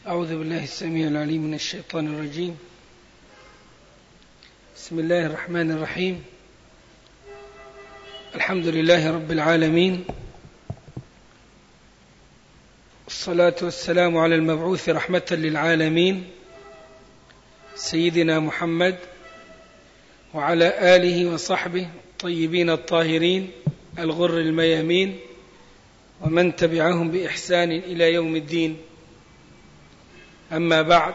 أعوذ بالله السميع العليم من الشيطان الرجيم. بسم الله الرحمن الرحيم. الحمد لله رب العالمين، والصلاة والسلام على المبعوث رحمة للعالمين سيدنا محمد وعلى آله وصحبه الطيبين الطاهرين الغر الميامين ومن تبعهم بإحسان إلى يوم الدين. أما بعد،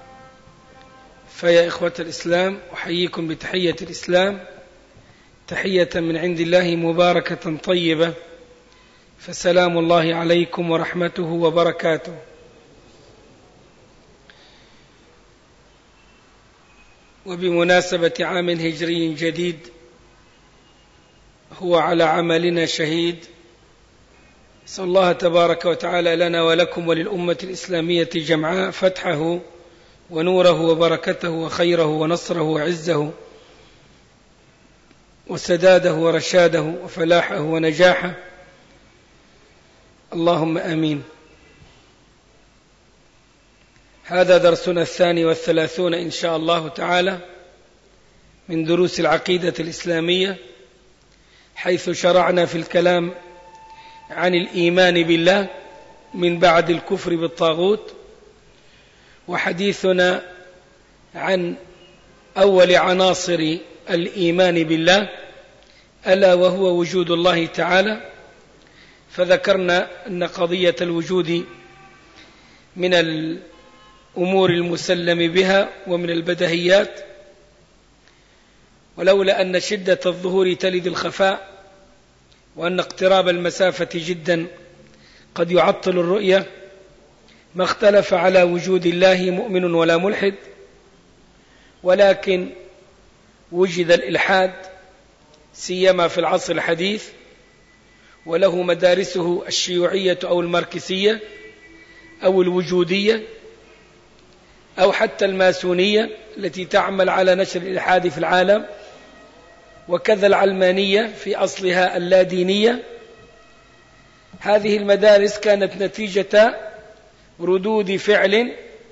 فيا إخوة الإسلام، أحييكم بتحية الإسلام، تحية من عند الله مباركة طيبة، فسلام الله عليكم ورحمته وبركاته. وبمناسبة عام هجري جديد هو على عملنا شهيد، أسأل الله تبارك وتعالى لنا ولكم وللأمة الإسلامية جمعاء فتحه ونوره وبركته وخيره ونصره وعزه وسداده ورشاده وفلاحه ونجاحه، اللهم آمين. هذا درسنا 32 إن شاء الله تعالى من دروس العقيدة الإسلامية، حيث شرعنا في الكلام عن الإيمان بالله من بعد الكفر بالطاغوت، وحديثنا عن أول عناصر الإيمان بالله ألا وهو وجود الله تعالى. فذكرنا أن قضية الوجود من الأمور المسلم بها ومن البدهيات، ولولا أن شدة الظهور تلد الخفاء، وأن اقتراب المسافة جدا قد يعطل الرؤية، ما اختلف على وجود الله مؤمن ولا ملحد، ولكن وجد الإلحاد سيما في العصر الحديث، وله مدارسه الشيوعية أو الماركسية أو الوجودية أو حتى الماسونية التي تعمل على نشر الإلحاد في العالم، وكذا العلمانية في أصلها اللادينية. هذه المدارس كانت نتيجة ردود فعل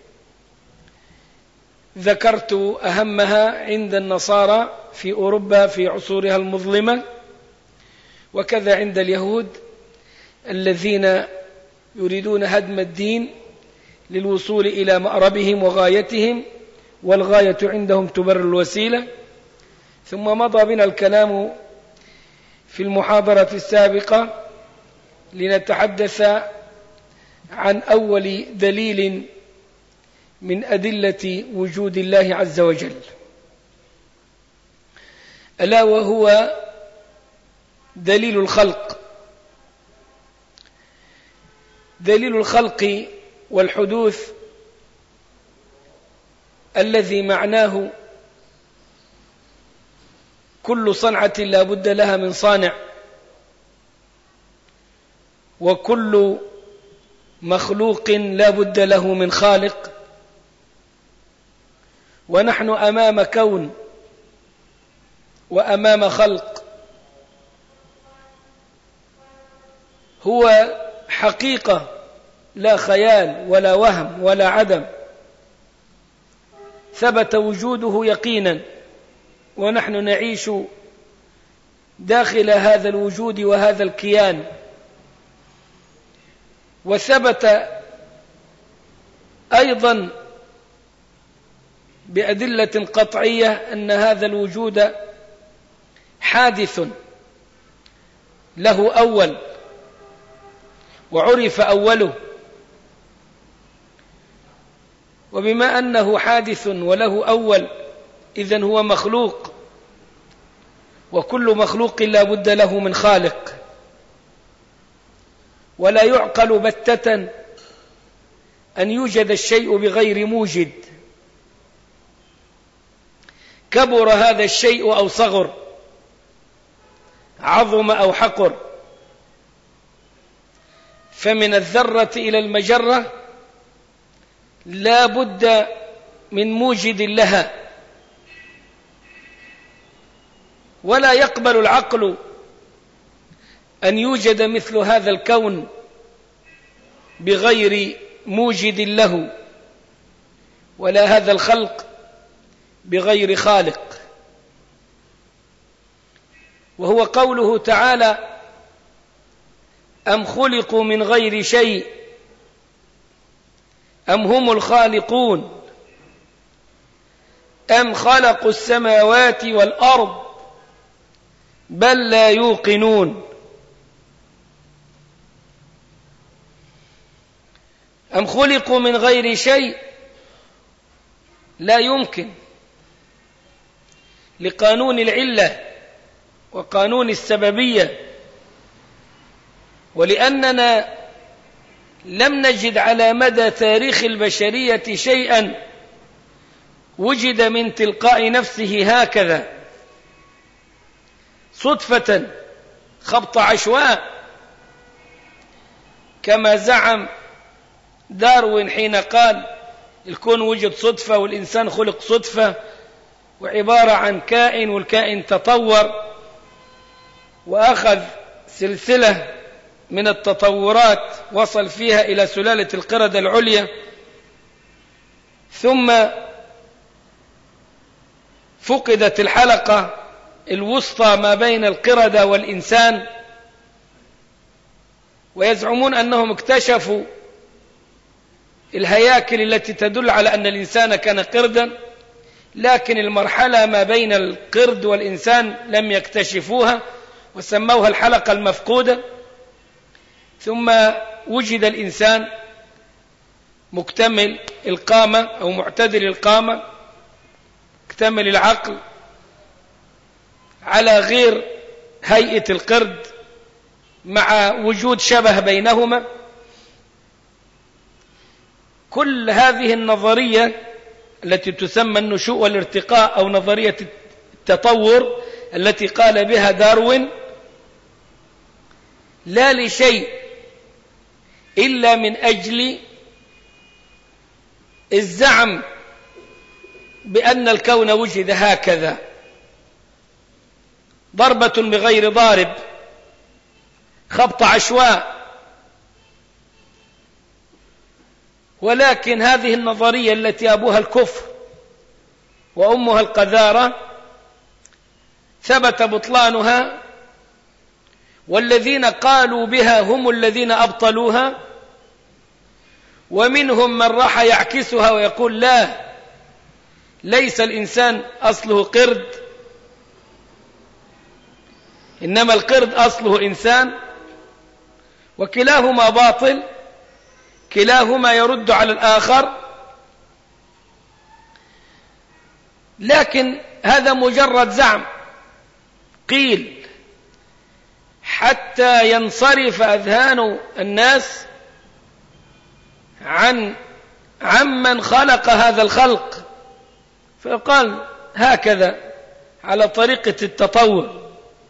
ذكرت أهمها عند النصارى في أوروبا في عصورها المظلمة، وكذا عند اليهود الذين يريدون هدم الدين للوصول إلى مأربهم وغايتهم، والغاية عندهم تبرر الوسيلة. ثم مضى بنا الكلام في المحاضرة السابقة لنتحدث عن أول دليل من أدلة وجود الله عز وجل، ألا وهو دليل الخلق. دليل الخلق والحدوث الذي معناه كل صنعة لا بد لها من صانع، وكل مخلوق لا بد له من خالق، ونحن أمام كون وأمام خلق هو حقيقة لا خيال ولا وهم ولا عدم، ثبت وجوده يقينا، ونحن نعيش داخل هذا الوجود وهذا الكيان. وثبت أيضا بأدلة قطعية أن هذا الوجود حادث له أول وعرف أوله، وبما أنه حادث وله أول إذن هو مخلوق، وكل مخلوق لا بد له من خالق، ولا يعقل بتة أن يوجد الشيء بغير موجد، كبر هذا الشيء أو صغر، عظم أو حقر. فمن الذرة إلى المجرة لا بد من موجد لها، ولا يقبل العقل أن يوجد مثل هذا الكون بغير موجد له ولا هذا الخلق بغير خالق. وهو قوله تعالى: أم خلقوا من غير شيء أم هم الخالقون أم خلقوا السماوات والأرض بل لا يوقنون. أم خلقوا من غير شيء لا يمكن، لقانون العلة وقانون السببية، ولأننا لم نجد على مدى تاريخ البشرية شيئا وجد من تلقاء نفسه هكذا صدفة خبط عشواء، كما زعم داروين حين قال الكون وجد صدفة والإنسان خلق صدفة، وعبارة عن كائن والكائن تطور وأخذ سلسلة من التطورات وصل فيها إلى سلالة القردة العليا، ثم فقدت الحلقة الوسطى ما بين القردة والإنسان، ويزعمون أنهم اكتشفوا الهياكل التي تدل على أن الإنسان كان قردا، لكن المرحلة ما بين القرد والإنسان لم يكتشفوها وسموها الحلقة المفقودة. ثم وجد الإنسان مكتمل القامة أو معتدل القامة، مكتمل العقل، على غير هيئة القرد، مع وجود شبه بينهما. كل هذه النظرية التي تسمى النشوء والارتقاء أو نظرية التطور التي قال بها داروين لا لشيء إلا من أجل الزعم بأن الكون وجد هكذا، ضربة بغير ضارب، خبط عشواء. ولكن هذه النظرية التي أبوها الكفر وأمها القذارة ثبت بطلانها، والذين قالوا بها هم الذين أبطلوها، ومنهم من راح يعكسها ويقول لا، ليس الإنسان أصله قرد، إنما القرد أصله إنسان، وكلاهما باطل، كلاهما يرد على الآخر. لكن هذا مجرد زعم قيل حتى ينصرف أذهان الناس عمن خلق هذا الخلق، فيقال هكذا على طريقة التطور.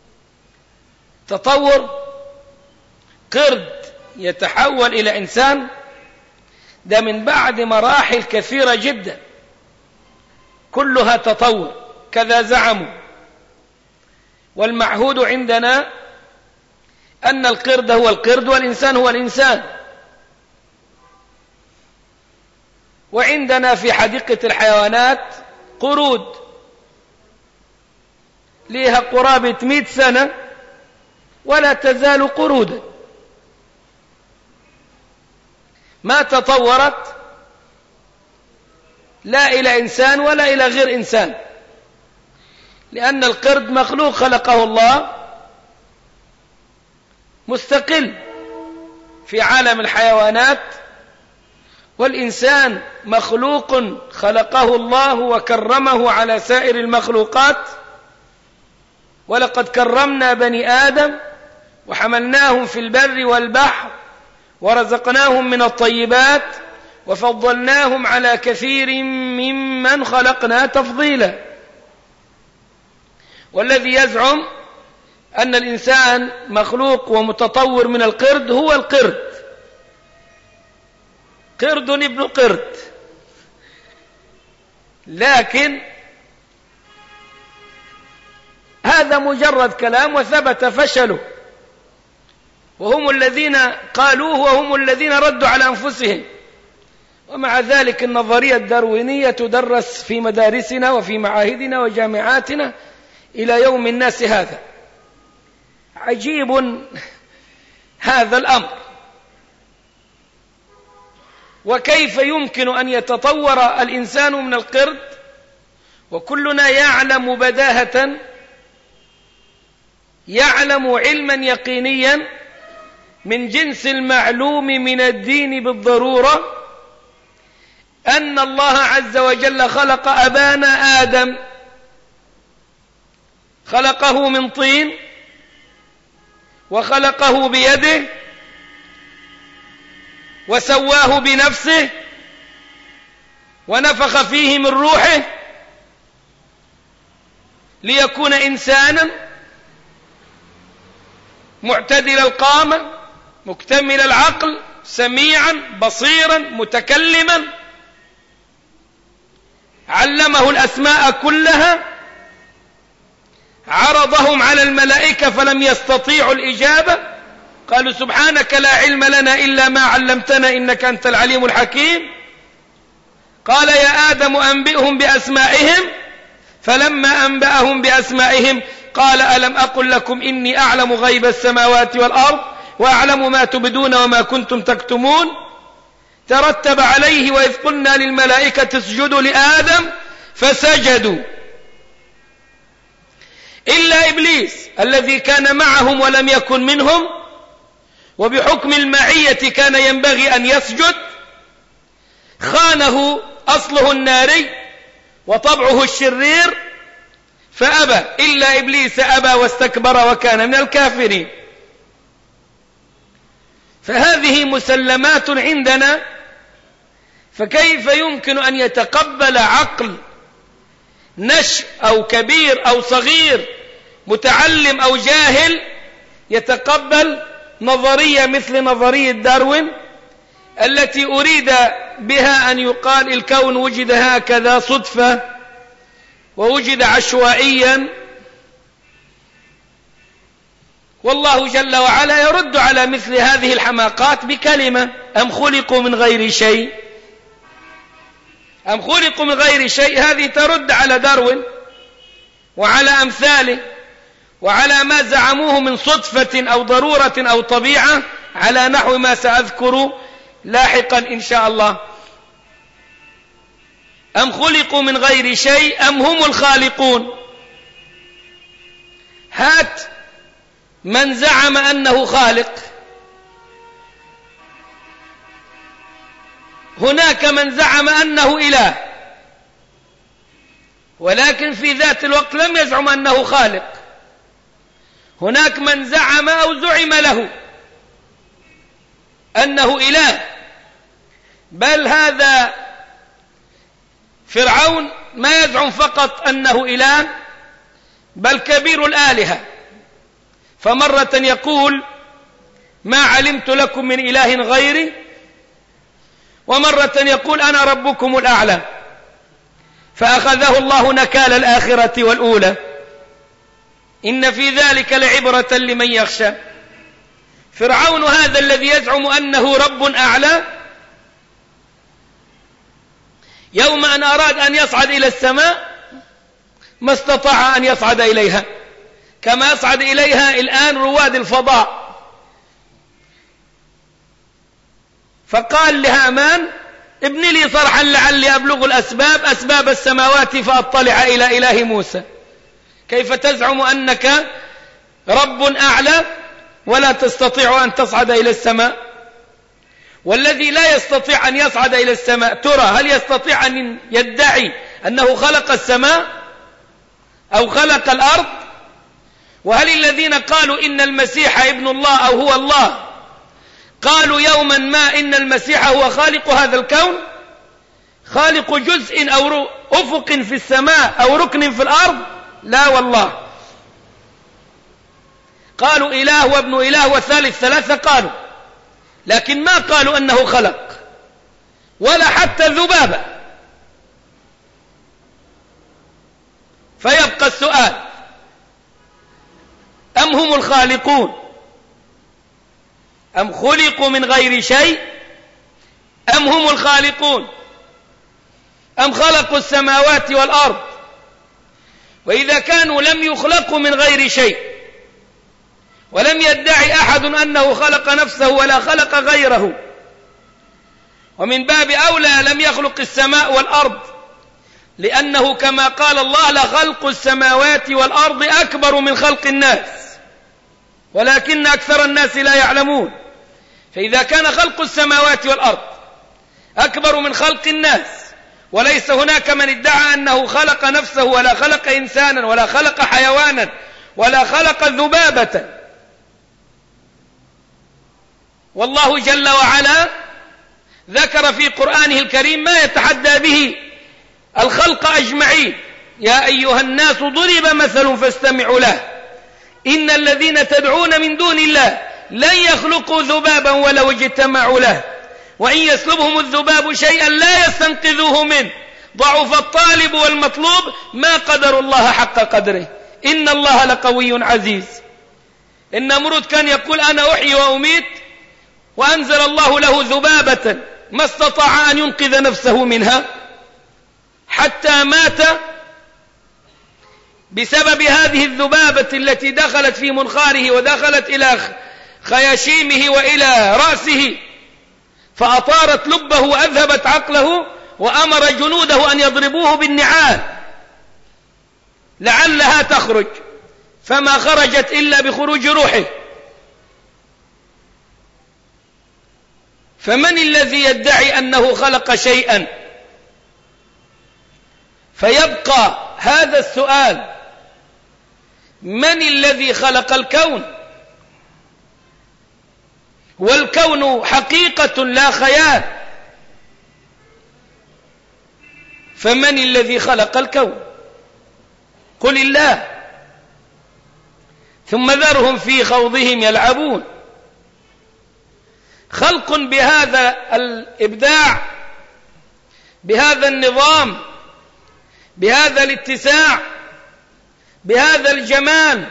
تطور قرد يتحول إلى إنسان، ده من بعد مراحل كثيرة جدا كلها تطور، كذا زعموا. والمعهود عندنا أن القرد هو القرد والإنسان هو الإنسان. وعندنا في حديقة الحيوانات قرود لها قرابة 100 سنة ولا تزال قرودا، ما تطورت لا إلى إنسان ولا إلى غير إنسان، لأن القرد مخلوق خلقه الله مستقل في عالم الحيوانات، والإنسان مخلوق خلقه الله وكرمه على سائر المخلوقات. ولقد كرمنا بني آدم وحملناهم في البر والبحر ورزقناهم من الطيبات وفضلناهم على كثير ممن خلقنا تفضيلا. والذي يزعم أن الإنسان مخلوق ومتطور من القرد هو القرد، قرد ابن قرد. لكن هذا مجرد كلام وثبت فشله، وهم الذين قالوه وهم الذين ردوا على أنفسهم ومع ذلك النظرية الداروينية تدرس في مدارسنا وفي معاهدنا وجامعاتنا إلى يوم الناس هذا. عجيب هذا الأمر، وكيف يمكن أن يتطور الإنسان من القرد وكلنا يعلم بداهة، يعلم علما يقينيا من جنس المعلوم من الدين بالضرورة أن الله عز وجل خلق أبانا آدم، خلقه من طين وخلقه بيده وسواه بنفسه ونفخ فيه من روحه ليكون إنسانا معتدل القامة مكتمل العقل سميعا بصيرا متكلما، علمه الأسماء كلها، عرضهم على الملائكة فلم يستطيعوا الإجابة، قالوا سبحانك لا علم لنا إلا ما علمتنا إنك أنت العليم الحكيم. قال يا آدم أنبئهم بأسمائهم، فلما أنبأهم بأسمائهم قال ألم أقل لكم إني أعلم غيب السماوات والأرض وأعلم ما تبدون وما كنتم تكتمون. ترتب عليه وإذ قلنا للملائكة اسجدوا لآدم فسجدوا إلا إبليس الذي كان معهم ولم يكن منهم، وبحكم المعية كان ينبغي أن يسجد، خانه أصله الناري وطبعه الشرير فأبى، إلا إبليس أبى واستكبر وكان من الكافرين. فهذه مسلمات عندنا، فكيف يمكن أن يتقبل عقل نشء أو كبير أو صغير متعلم أو جاهل يتقبل نظرية مثل نظرية داروين التي أريد بها أن يقال الكون وجد هكذا صدفة ووجد عشوائيا، والله جل وعلا يرد على مثل هذه الحماقات بكلمة أم خلقوا من غير شيء. أم خلقوا من غير شيء هذه ترد على داروين وعلى أمثاله وعلى ما زعموه من صدفة أو ضرورة أو طبيعة على نحو ما سأذكر لاحقا إن شاء الله. أم خلقوا من غير شيء أم هم الخالقون. هات من زعم أنه خالق، هناك من زعم أنه إله ولكن في ذات الوقت لم يزعم أنه خالق، هناك من زعم أو زعم له أنه إله، بل هذا فرعون ما يزعم فقط أنه إله بل كبير الآلهة، فمرة يقول ما علمت لكم من إله غيري، ومرة يقول أنا ربكم الأعلى، فأخذه الله نكال الآخرة والأولى، إن في ذلك لعبرة لمن يخشى. فرعون هذا الذي يزعم أنه رب أعلى يوم أن أراد أن يصعد إلى السماء ما استطاع أن يصعد إليها كما يصعد إليها الآن رواد الفضاء، فقال لهامان ابن لي صرحا لعلي أبلغ الأسباب أسباب السماوات فأطلع إلى إله موسى. كيف تزعم أنك رب أعلى ولا تستطيع أن تصعد إلى السماء؟ والذي لا يستطيع أن يصعد إلى السماء ترى هل يستطيع أن يدعي أنه خلق السماء أو خلق الأرض؟ وهل الذين قالوا إن المسيح ابن الله أو هو الله قالوا يوما ما إن المسيح هو خالق هذا الكون، خالق جزء أو أفق في السماء أو ركن في الأرض؟ لا والله. قالوا إله وابن إله والثالث ثلاثة قالوا، لكن ما قالوا أنه خلق ولا حتى الذبابة. فيبقى السؤال أم هم الخالقون أم خلقوا من غير شيء؟ أم هم الخالقون أم خلقوا السماوات والأرض؟ وإذا كانوا لم يخلقوا من غير شيء، ولم يدعي أحد أنه خلق نفسه ولا خلق غيره، ومن باب أولى لم يخلق السماء والأرض، لأنه كما قال الله: لخلق السماوات والأرض أكبر من خلق الناس ولكن أكثر الناس لا يعلمون. فإذا كان خلق السماوات والأرض أكبر من خلق الناس، وليس هناك من ادعى أنه خلق نفسه ولا خلق إنسانا ولا خلق حيوانا ولا خلق ذبابة، والله جل وعلا ذكر في قرآنه الكريم ما يتحدى به الخلق أجمعين: يا أيها الناس ضرب مثل فاستمعوا له إن الذين تدعون من دون الله لن يخلقوا ذبابا ولو اجتمعوا له وإن يسلبهم الذباب شيئا لا يستنقذوه منه ضعف الطالب والمطلوب ما قدر الله حق قدره إن الله لقوي عزيز. النمرود كان يقول: أنا أحيي وأميت، وأنزل الله له ذبابة ما استطاع أن ينقذ نفسه منها حتى مات بسبب هذه الذبابة التي دخلت في منخاره ودخلت إلى خياشيمه وإلى رأسه، فأطارت لبه وأذهبت عقله، وأمر جنوده أن يضربوه بالنعال لعلها تخرج، فما خرجت إلا بخروج روحه. فمن الذي يدعي أنه خلق شيئا؟ فيبقى هذا السؤال: من الذي خلق الكون؟ والكون حقيقة لا خيال، فمن الذي خلق الكون؟ قل الله، ثم ذرهم في خوضهم يلعبون. خلق بهذا الإبداع، بهذا النظام، بهذا الاتساع، بهذا الجمال،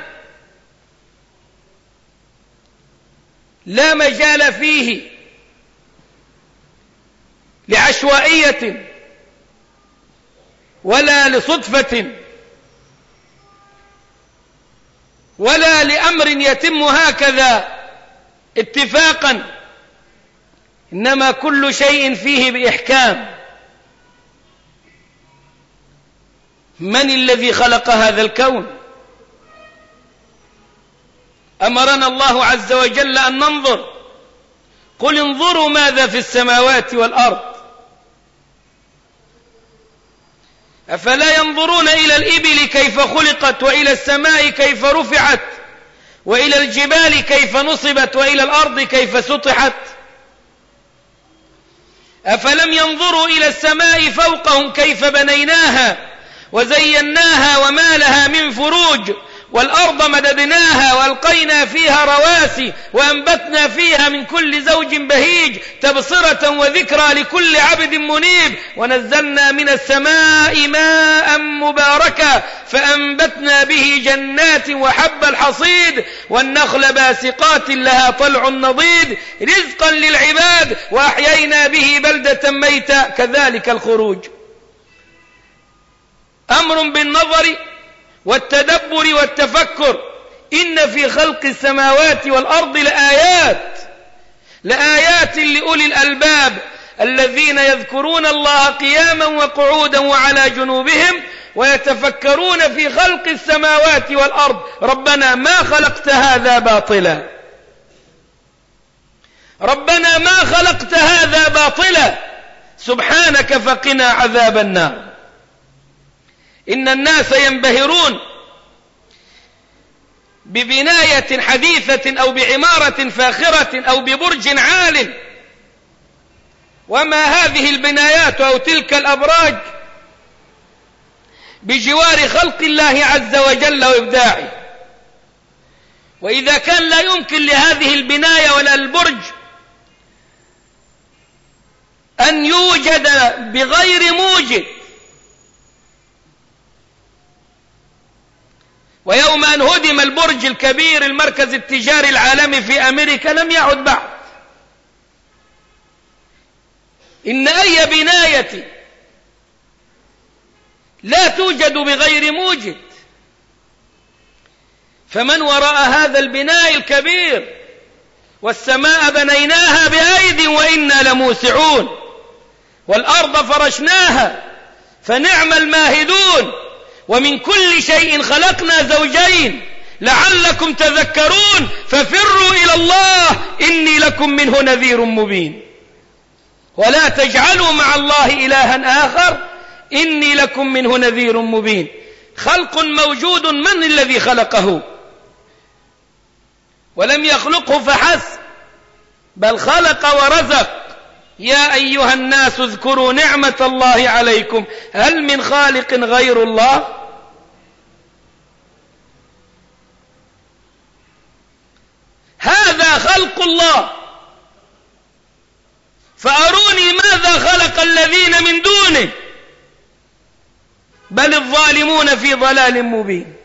لا مجال فيه لعشوائية ولا لصدفة ولا لأمر يتم هكذا اتفاقا، إنما كل شيء فيه بإحكام. من الذي خلق هذا الكون؟ أمرنا الله عز وجل أن ننظر: قل انظروا ماذا في السماوات والأرض أفلا ينظرون إلى الإبل كيف خلقت، وإلى السماء كيف رفعت، وإلى الجبال كيف نصبت، وإلى الأرض كيف سطحت. أفلم ينظروا إلى السماء فوقهم كيف بنيناها وزيناها وما لها من فروج، والأرض مددناها وألقينا فيها رواسي وأنبتنا فيها من كل زوج بهيج تبصرة وذكرى لكل عبد منيب، ونزلنا من السماء ماء مباركا فأنبتنا به جنات وحب الحصيد والنخل باسقات لها طلع نضيد رزقا للعباد وأحيينا به بلدة ميتا كذلك الخروج. أمر بالنظر والتدبر والتفكر. إن في خلق السماوات والأرض لآيات لأولي الألباب الذين يذكرون الله قياما وقعودا وعلى جنوبهم ويتفكرون في خلق السماوات والأرض ربنا ما خلقت هذا باطلا، ربنا ما خلقت هذا باطلا سبحانك فقنا عذاب النار. إن الناس ينبهرون ببناية حديثة أو بعمارة فاخرة أو ببرج عال، وما هذه البنايات أو تلك الأبراج بجوار خلق الله عز وجل وإبداعه. وإذا كان لا يمكن لهذه البناية ولا البرج أن يوجد بغير موجد، ويوم أن هدم البرج الكبير المركز التجاري العالمي في أمريكا لم يعد بعد، إن أي بناية لا توجد بغير موجد، فمن وراء هذا البناء الكبير؟ والسماء بنيناها بأيد وإنا لموسعون، والأرض فرشناها فنعم الماهدون، ومن كل شيء خلقنا زوجين لعلكم تذكرون، ففروا إلى الله إني لكم منه نذير مبين، ولا تجعلوا مع الله إلها آخر إني لكم منه نذير مبين. خلق موجود، من الذي خلقه؟ ولم يخلقه فحسب، بل خلق ورزق. يا أيها الناس اذكروا نعمة الله عليكم هل من خالق غير الله؟ هذا خلق الله، فأروني ماذا خلق الذين من دونه، بل الظالمون في ضلال مبين.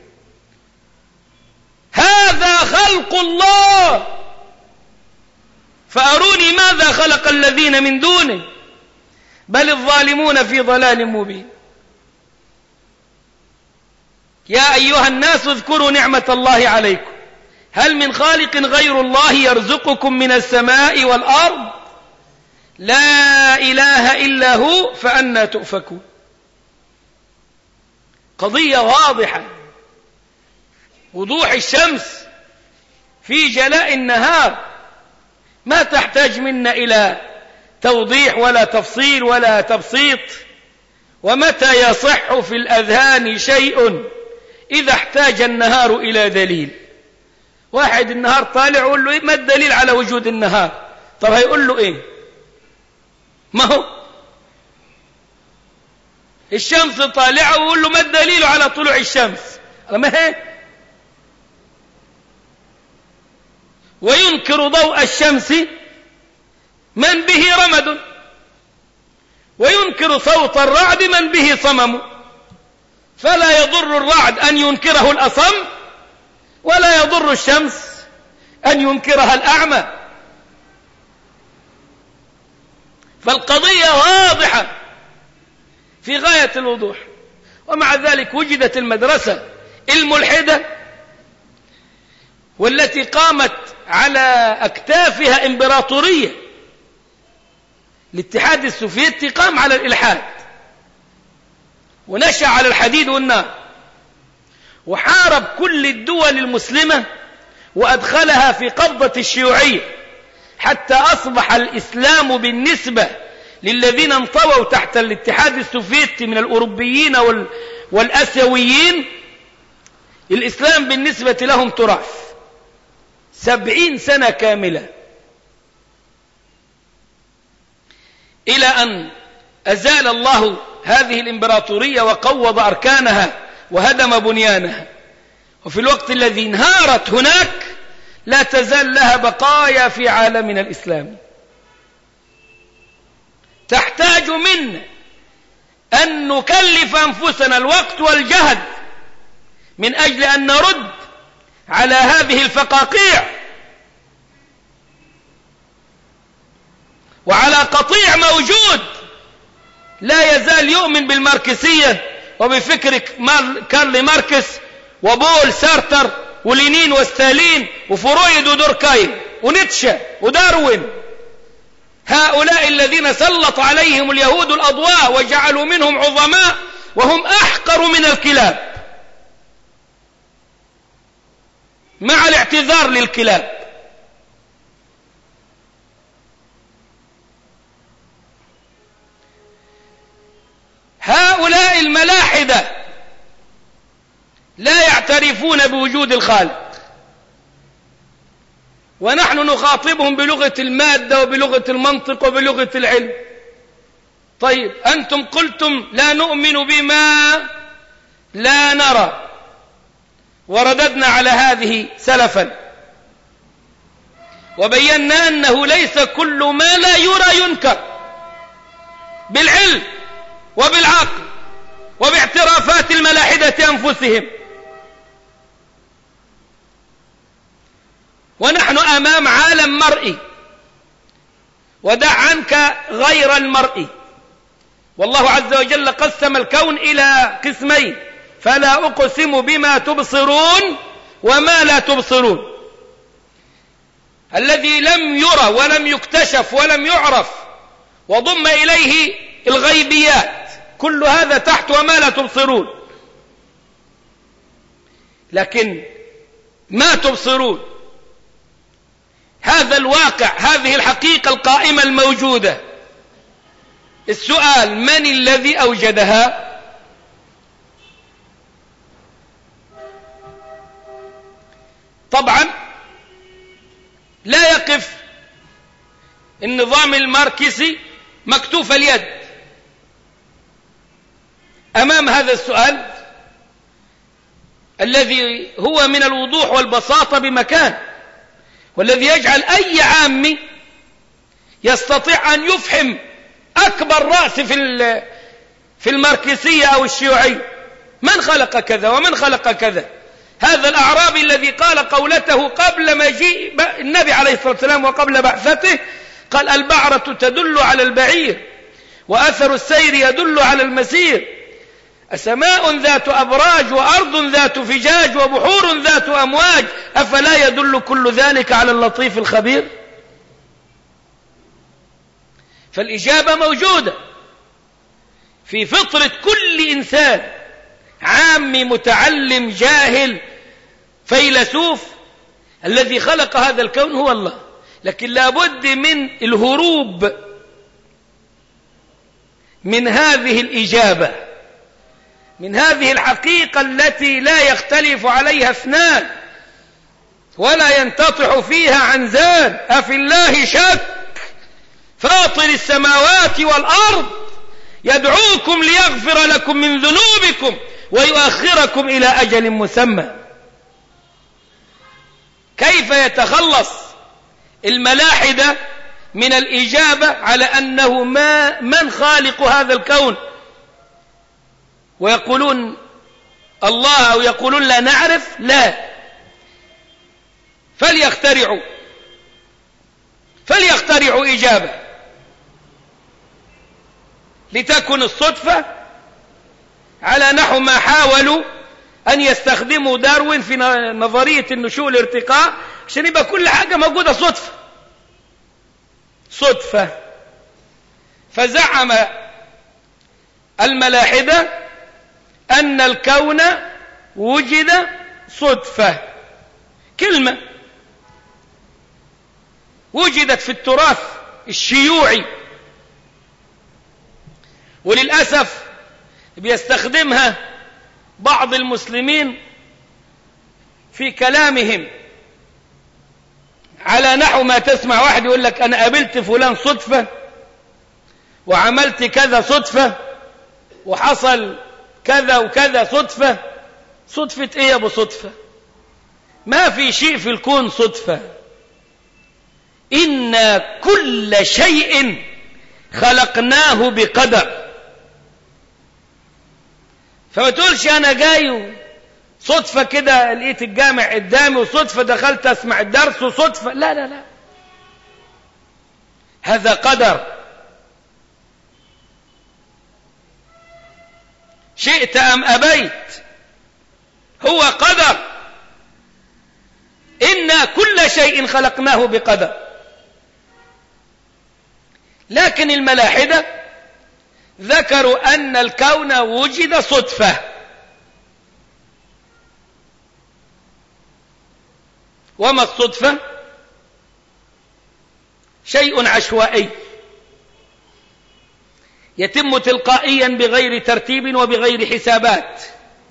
هذا خلق الله، فأروني ماذا خلق الذين من دونه، بل الظالمون في ضلال مبين. يا أيها الناس اذكروا نعمة الله عليكم هل من خالق غير الله يرزقكم من السماء والأرض لا إله إلا هو فأنى تؤفكون. قضية واضحة، وضوح الشمس في جلاء النهار، ما تحتاج منا إلى توضيح ولا تفصيل ولا تبسيط. ومتى يصح في الأذهان شيء إذا احتاج النهار إلى دليل. واحد النهار طالع يقول له ما الدليل على وجود النهار؟ طب هيقول له إيه؟ ما هو الشمس طالعة ويقول له ما الدليل على طلوع الشمس؟ ما هي. وينكر ضوء الشمس من به رمد، وينكر صوت الرعد من به صمم، فلا يضر الرعد أن ينكره الأصم، ولا يضر الشمس أن ينكرها الأعمى. فالقضية واضحة في غاية الوضوح. ومع ذلك وجدت المدرسة الملحدة والتي قامت على أكتافها إمبراطورية. الاتحاد السوفيتي قام على الإلحاد ونشأ على الحديد والنار، وحارب كل الدول المسلمة وأدخلها في قبضة الشيوعية، حتى أصبح الإسلام بالنسبة للذين انطووا تحت الاتحاد السوفيتي من الأوروبيين والأسيويين، الإسلام بالنسبة لهم تراث 70 سنة كاملة، إلى أن أزال الله هذه الإمبراطورية وقوض أركانها وهدم بنيانها. وفي الوقت الذي انهارت هناك لا تزال لها بقايا في عالمنا الإسلامي. تحتاج منا أن نكلف أنفسنا الوقت والجهد من أجل أن نرد على هذه الفقاقيع وعلى قطيع موجود لا يزال يؤمن بالماركسية وبفكر كارل ماركس وبول سارتر ولينين وستالين وفرويد ودوركايم ونيتشه وداروين. هؤلاء الذين سلط عليهم اليهود الأضواء وجعلوا منهم عظماء وهم أحقر من الكلاب، مع الاعتذار للكلاب. هؤلاء الملاحدة لا يعترفون بوجود الخالق، ونحن نخاطبهم بلغة المادة وبلغة المنطق وبلغة العلم. طيب أنتم قلتم لا نؤمن بما لا نرى، ورددنا على هذه سلفا وبينا أنه ليس كل ما لا يرى ينكر بالعلم وبالعقل وباعترافات الملاحدة أنفسهم. ونحن أمام عالم مرئي، ودع عنك غير المرئي. والله عز وجل قسم الكون إلى قسمين: فلا أقسم بما تبصرون وما لا تبصرون. الذي لم يرى ولم يكتشف ولم يعرف، وضم إليه الغيبيات، كل هذا تحت وما لا تبصرون. لكن ما تبصرون هذا الواقع، هذه الحقيقة القائمة الموجودة. السؤال: من الذي أوجدها؟ طبعا لا يقف النظام الماركسي مكتوف اليد أمام هذا السؤال الذي هو من الوضوح والبساطة بمكان، والذي يجعل أي عامي يستطيع أن يفهم أكبر رأس في الماركسية أو الشيوعية: من خلق كذا ومن خلق كذا. هذا الأعرابي الذي قال قولته قبل مجيء النبي عليه الصلاة والسلام وقبل بعثته، قال: البعرة تدل على البعير، وأثر السير يدل على المسير، أسماء ذات أبراج، وأرض ذات فجاج، وبحور ذات أمواج، أفلا يدل كل ذلك على اللطيف الخبير؟ فالإجابة موجودة في فطرة كل إنسان، عامي متعلم جاهل فيلسوف. الذي خلق هذا الكون هو الله، لكن لابد من الهروب من هذه الإجابة، من هذه الحقيقة التي لا يختلف عليها اثنان ولا ينتطح فيها عنزان. أفي الله شك فاطر السماوات والأرض يدعوكم ليغفر لكم من ذنوبكم ويؤخركم إلى أجل مسمى. كيف يتخلص الملاحدة من الإجابة على أنه من خالق هذا الكون، ويقولون الله أو يقولون لا نعرف؟ لا، فليخترعوا إجابة لتكن الصدفة على نحو ما حاولوا أن يستخدموا داروين في نظرية النشوء الارتقاء، عشان يبقى كل حاجة موجودة صدفة. فزعم الملاحدة أن الكون وجد صدفة، كلمة وجدت في التراث الشيوعي، وللأسف بيستخدمها بعض المسلمين في كلامهم على نحو ما تسمع واحد يقول لك: أنا قابلت فلان صدفة، وعملت كذا صدفة، وحصل كذا وكذا صدفة. صدفة إيه يا أبو صدفة؟ ما في شيء في الكون صدفة. إن كل شيء خلقناه بقدر. فما تقولش أنا جاي صدفة كده لقيت الجامع قدامي، وصدفة دخلت أسمع الدرس، وصدفة لا لا لا، هذا قدر. شئت أم أبيت هو قدر. إن كل شيء خلقناه بقدر. لكن الملاحدة ذكروا أن الكون وجد صدفة. وما الصدفة؟ شيء عشوائي يتم تلقائيا بغير ترتيب وبغير حسابات.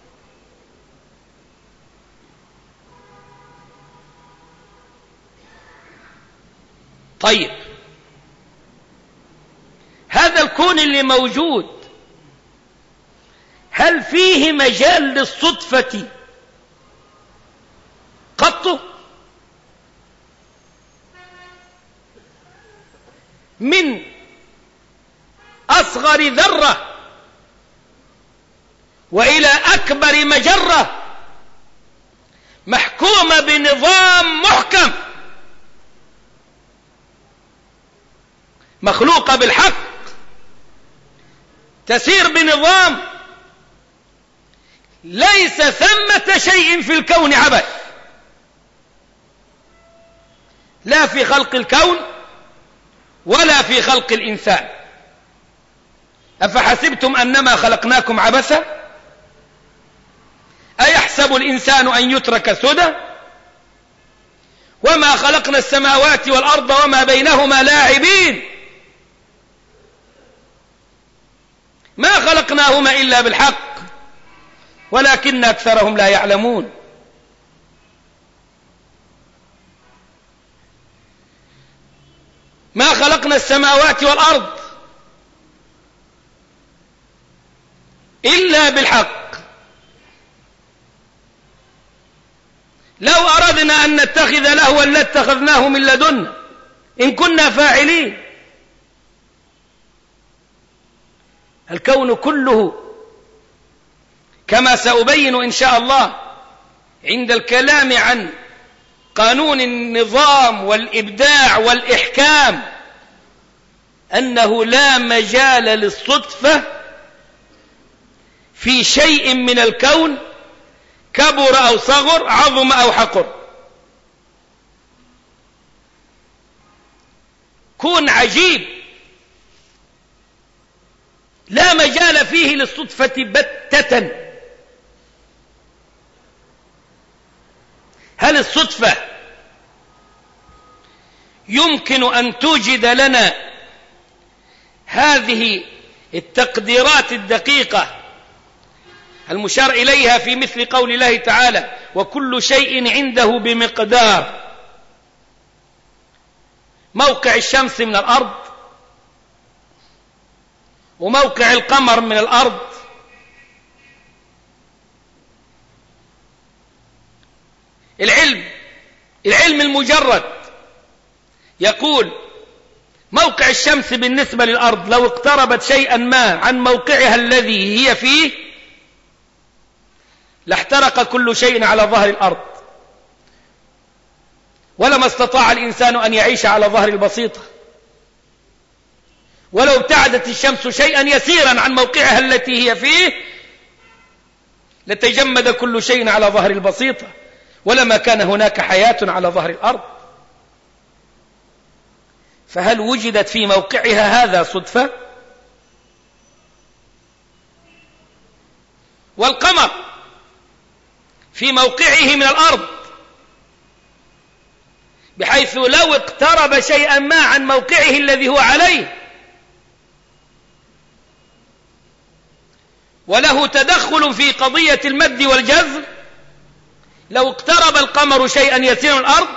طيب، هذا الكون اللي موجود هل فيه مجال للصدفة قط؟ من أصغر ذرة وإلى أكبر مجرة محكومة بنظام محكم، مخلوقة بالحق، تسير بنظام، ليس ثمة شيء في الكون عبث، لا في خلق الكون ولا في خلق الإنسان. أفحسبتم أنما خلقناكم عبثا أيحسب الإنسان أن يترك سدى وما خلقنا السماوات والأرض وما بينهما لاعبين ما خلقناهما إلا بالحق ولكن أكثرهم لا يعلمون. ما خلقنا السماوات والأرض إلا بالحق. لو أردنا أن نتخذ لهوا لاتخذناه من لدنا إن كنا فاعلين. الكون كله كما سأبين إن شاء الله عند الكلام عن قانون النظام والإبداع والإحكام أنه لا مجال للصدفة في شيء من الكون كبر أو صغر، عظم أو حقر. كون عجيب لا مجال فيه للصدفة بتة. هل الصدفة يمكن أن توجد لنا هذه التقديرات الدقيقة المشار إليها في مثل قول الله تعالى وكل شيء عنده بمقدار؟ موقع الشمس من الأرض وموقع القمر من الأرض العلم المجرد يقول موقع الشمس بالنسبة للأرض لو اقتربت شيئا ما عن موقعها الذي هي فيه لاحترق كل شيء على ظهر الأرض ولما استطاع الإنسان أن يعيش على ظهر البسيطة. ولو ابتعدت الشمس شيئا يسيرا عن موقعها التي هي فيه لتجمد كل شيء على ظهر البسيطة ولما كان هناك حياة على ظهر الأرض. فهل وجدت في موقعها هذا صدفة؟ والقمر في موقعه من الأرض بحيث لو اقترب شيئا ما عن موقعه الذي هو عليه وله تدخل في قضية المد والجزر، لو اقترب القمر شيئا يسير من الأرض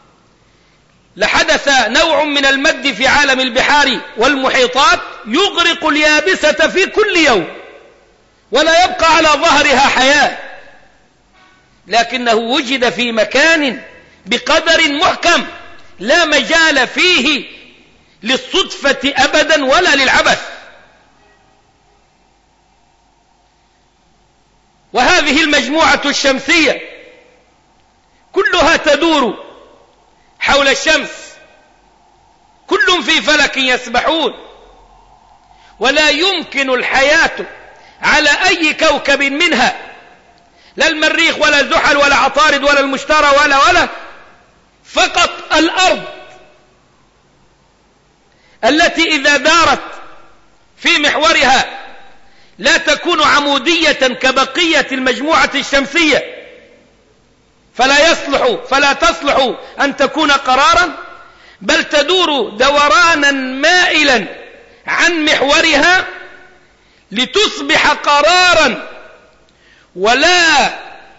لحدث نوع من المد في عالم البحار والمحيطات يغرق اليابسة في كل يوم ولا يبقى على ظهرها حياة، لكنه وجد في مكان بقدر محكم لا مجال فيه للصدفة أبدا ولا للعبث. وهذه المجموعة الشمسية كلها تدور حول الشمس، كل في فلك يسبحون، ولا يمكن الحياة على أي كوكب منها، لا المريخ ولا زحل ولا عطارد ولا المشتري ولا فقط الأرض التي إذا دارت في محورها لا تكون عمودية كبقية المجموعة الشمسية فلا تصلح أن تكون قرارا، بل تدور دورانا مائلا عن محورها لتصبح قرارا ولا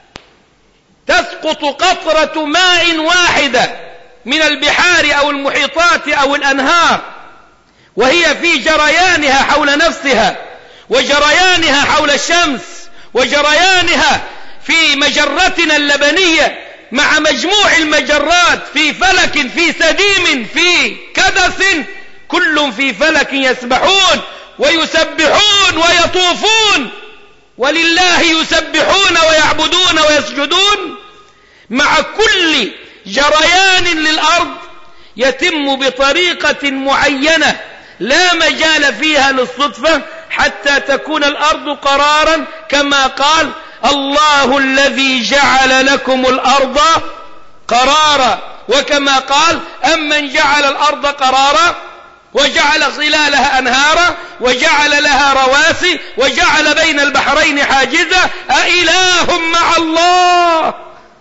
تسقط قطرة ماء واحدة من البحار أو المحيطات أو الأنهار وهي في جريانها حول نفسها وجريانها حول الشمس وجريانها في مجرتنا اللبنية مع مجموع المجرات في فلك في سديم في كدس، كل في فلك يسبحون ويسبحون ويطوفون ولله يسبحون ويعبدون ويسجدون. مع كل جريان للأرض يتم بطريقة معينة لا مجال فيها للصدفة حتى تكون الأرض قرارا، كما قال الله الذي جعل لكم الأرض قرارا، وكما قال أمن جعل الأرض قرارا وجعل خلالها أنهارا وجعل لها رواسي وجعل بين البحرين حاجزا أإله مع الله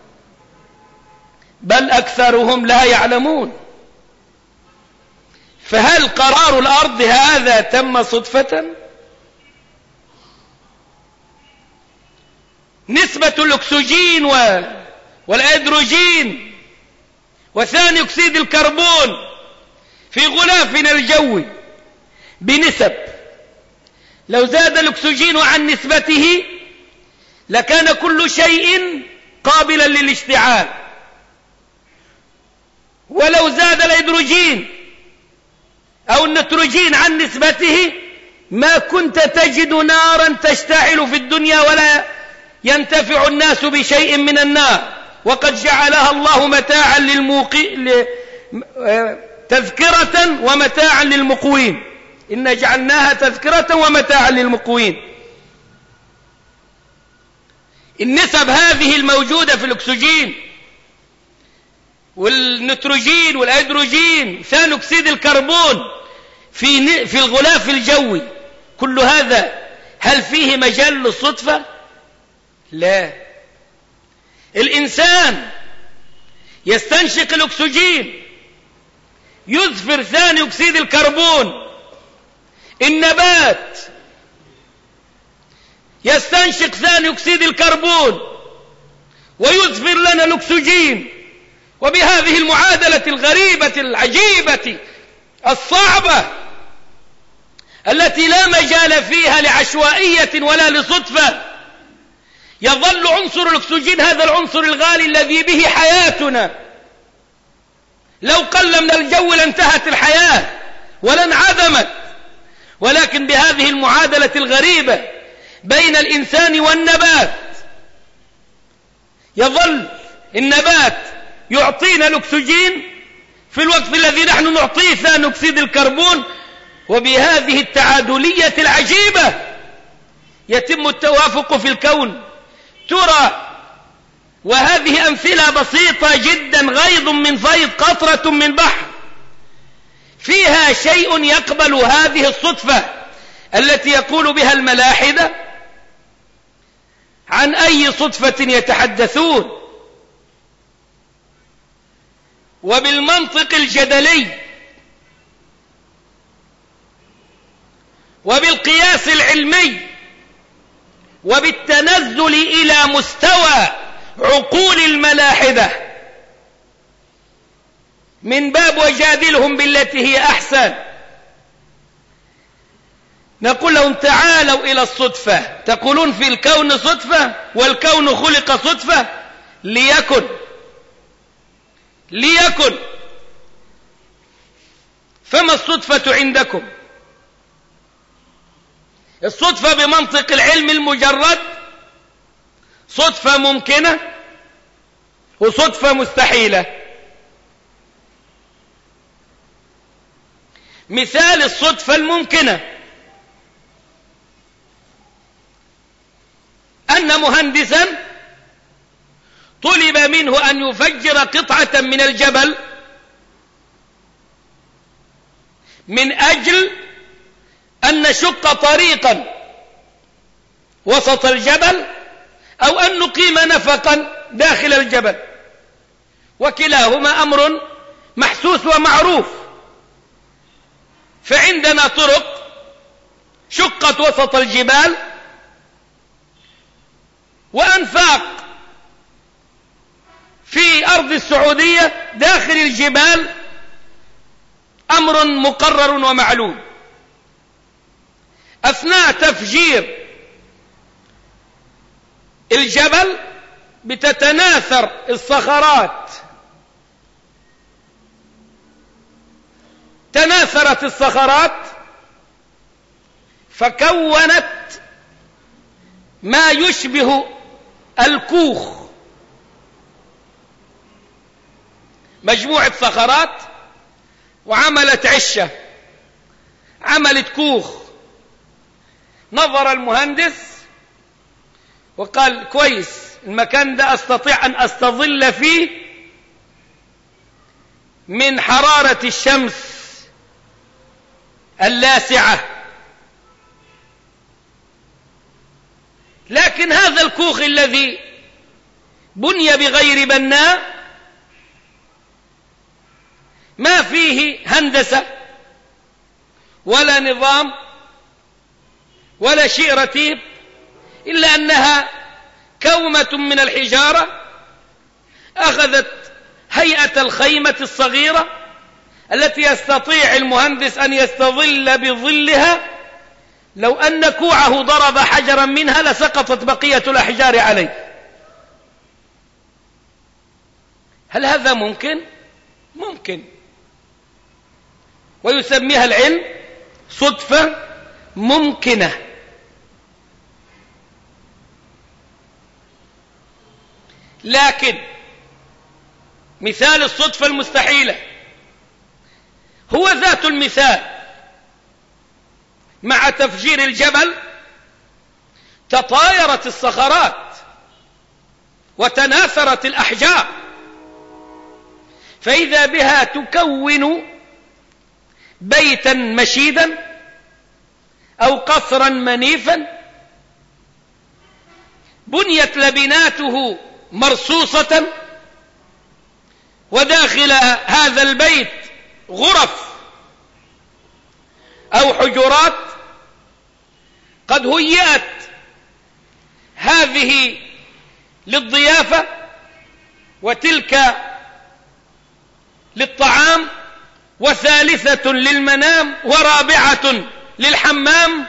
بل أكثرهم لا يعلمون. فهل قرار الأرض هذا تم صدفة؟ نسبة الأكسجين والهيدروجين وثاني أكسيد الكربون في غلافنا الجوي بنسب، لو زاد الأكسجين عن نسبته لكان كل شيء قابلا للاشتعال، ولو زاد الهيدروجين أو النيتروجين عن نسبته ما كنت تجد نارا تشتعل في الدنيا ولا ينتفع الناس بشيء من النار، وقد جعلها الله متاعا تذكرة ومتاعا للمقوين، إن جعلناها تذكرة ومتاعا للمقوين. النسب هذه الموجودة في الأكسجين والنيتروجين والهيدروجين ثاني أكسيد الكربون في الغلاف الجوي، كل هذا هل فيه مجال للصدفة؟ لا. الإنسان يستنشق الأكسجين يزفر ثاني أكسيد الكربون، النبات يستنشق ثاني أكسيد الكربون ويزفر لنا الأكسجين، وبهذه المعادلة الغريبة العجيبة الصعبة التي لا مجال فيها لعشوائية ولا لصدفة، يظل عنصر الأكسجين هذا العنصر الغالي الذي به حياتنا، لو قل من الجو لانتهت الحياة ولانعدمت، ولكن بهذه المعادلة الغريبة بين الإنسان والنبات يظل النبات يعطينا الأكسجين في الوقت الذي نحن نعطيه ثاني أكسيد الكربون، وبهذه التعادلية العجيبة يتم التوافق في الكون. ترى، وهذه أمثلة بسيطة جدا، غيض من فيض، قطرة من بحر، فيها شيء يقبل هذه الصدفة التي يقول بها الملاحدة. عن أي صدفة يتحدثون؟ وبالمنطق الجدلي وبالقياس العلمي وبالتنزل إلى مستوى عقول الملاحدة من باب وجادلهم بالتي هي أحسن، نقول لهم تعالوا إلى الصدفة. تقولون في الكون صدفة والكون خلق صدفة، ليكن فما الصدفة عندكم؟ الصدفة بمنطق العلم المجرد صدفة ممكنة وصدفة مستحيلة. مثال الصدفة الممكنة أن مهندسا طلب منه أن يفجر قطعة من الجبل من أجل أن نشق طريقا وسط الجبل أو أن نقيم نفقا داخل الجبل، وكلاهما أمر محسوس ومعروف. فعندنا طرق شقت وسط الجبال وأنفاق في أرض السعودية داخل الجبال، أمر مقرر ومعلوم. أثناء تفجير الجبل بتتناثر الصخرات، تناثرت الصخرات فكونت ما يشبه الكوخ، مجموعة صخرات وعملت عشة. عملت كوخ. نظر المهندس وقال كويس، المكان ده أستطيع أن أستظل فيه من حرارة الشمس اللاسعة. لكن هذا الكوخ الذي بني بغير بناء ما فيه هندسة ولا نظام ولا شيء رتيب، إلا أنها كومة من الحجارة أخذت هيئة الخيمة الصغيرة التي يستطيع المهندس أن يستظل بظلها. لو أن كوعه ضرب حجرا منها لسقطت بقية الأحجار عليه. هل هذا ممكن؟ ممكن. ويسميها العلم صدفة ممكنة. لكن مثال الصدفة المستحيلة هو ذات المثال. مع تفجير الجبل تطايرت الصخرات وتناثرت الأحجار، فإذا بها تكون بيتا مشيدا أو قصرا منيفا بنيت لبناته مرصوصة، وداخل هذا البيت غرف أو حجرات قد هيئت هذه للضيافة وتلك للطعام وثالثة للمنام ورابعة للحمام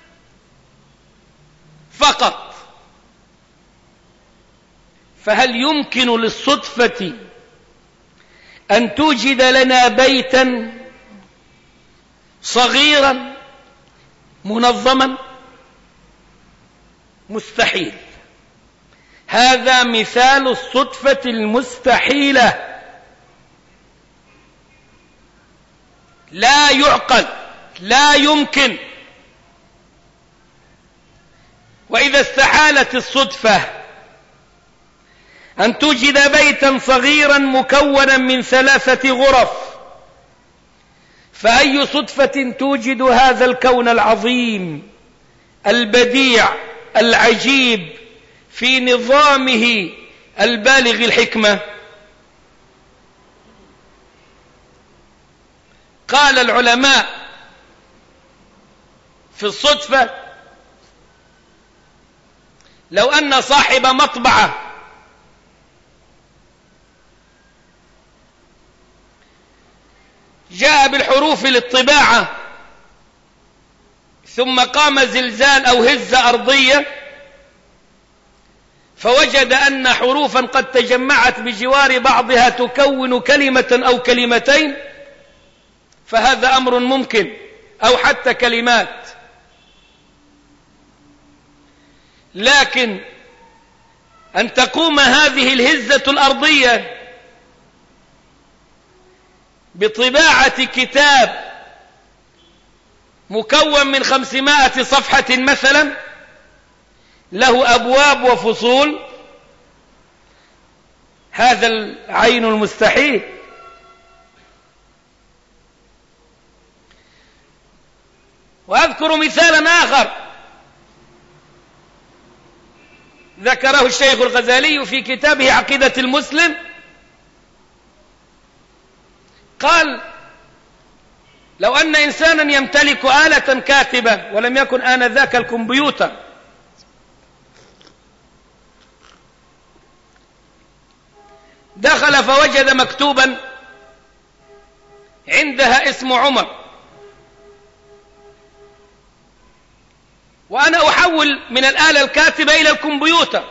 فقط. فهل يمكن للصدفة أن توجد لنا بيتا صغيرا منظما؟ مستحيل. هذا مثال الصدفة المستحيلة، لا يعقل، لا يمكن. وإذا استحالت الصدفة أن توجد بيتا صغيرا مكونا من 3 غرف، فأي صدفة توجد هذا الكون العظيم البديع العجيب في نظامه البالغ الحكمة؟ قال العلماء في الصدفة: لو أن صاحب مطبعة جاء بالحروف للطباعة ثم قام زلزال أو هزة أرضية فوجد أن حروفا قد تجمعت بجوار بعضها تكون كلمة أو كلمتين، فهذا أمر ممكن، أو حتى كلمات. لكن أن تقوم هذه الهزة الأرضية بطباعة كتاب مكون من 500 صفحة مثلا له أبواب وفصول، هذا العين المستحيل. وأذكر مثالا آخر ذكره الشيخ الغزالي في كتابه عقيدة المسلم. قال: لو أن إنسانا يمتلك آلة كاتبة ولم يكن آنذاك الكمبيوتر، دخل فوجد مكتوبا عندها اسم عمر، وأنا أحول من الآلة الكاتبة إلى الكمبيوتر،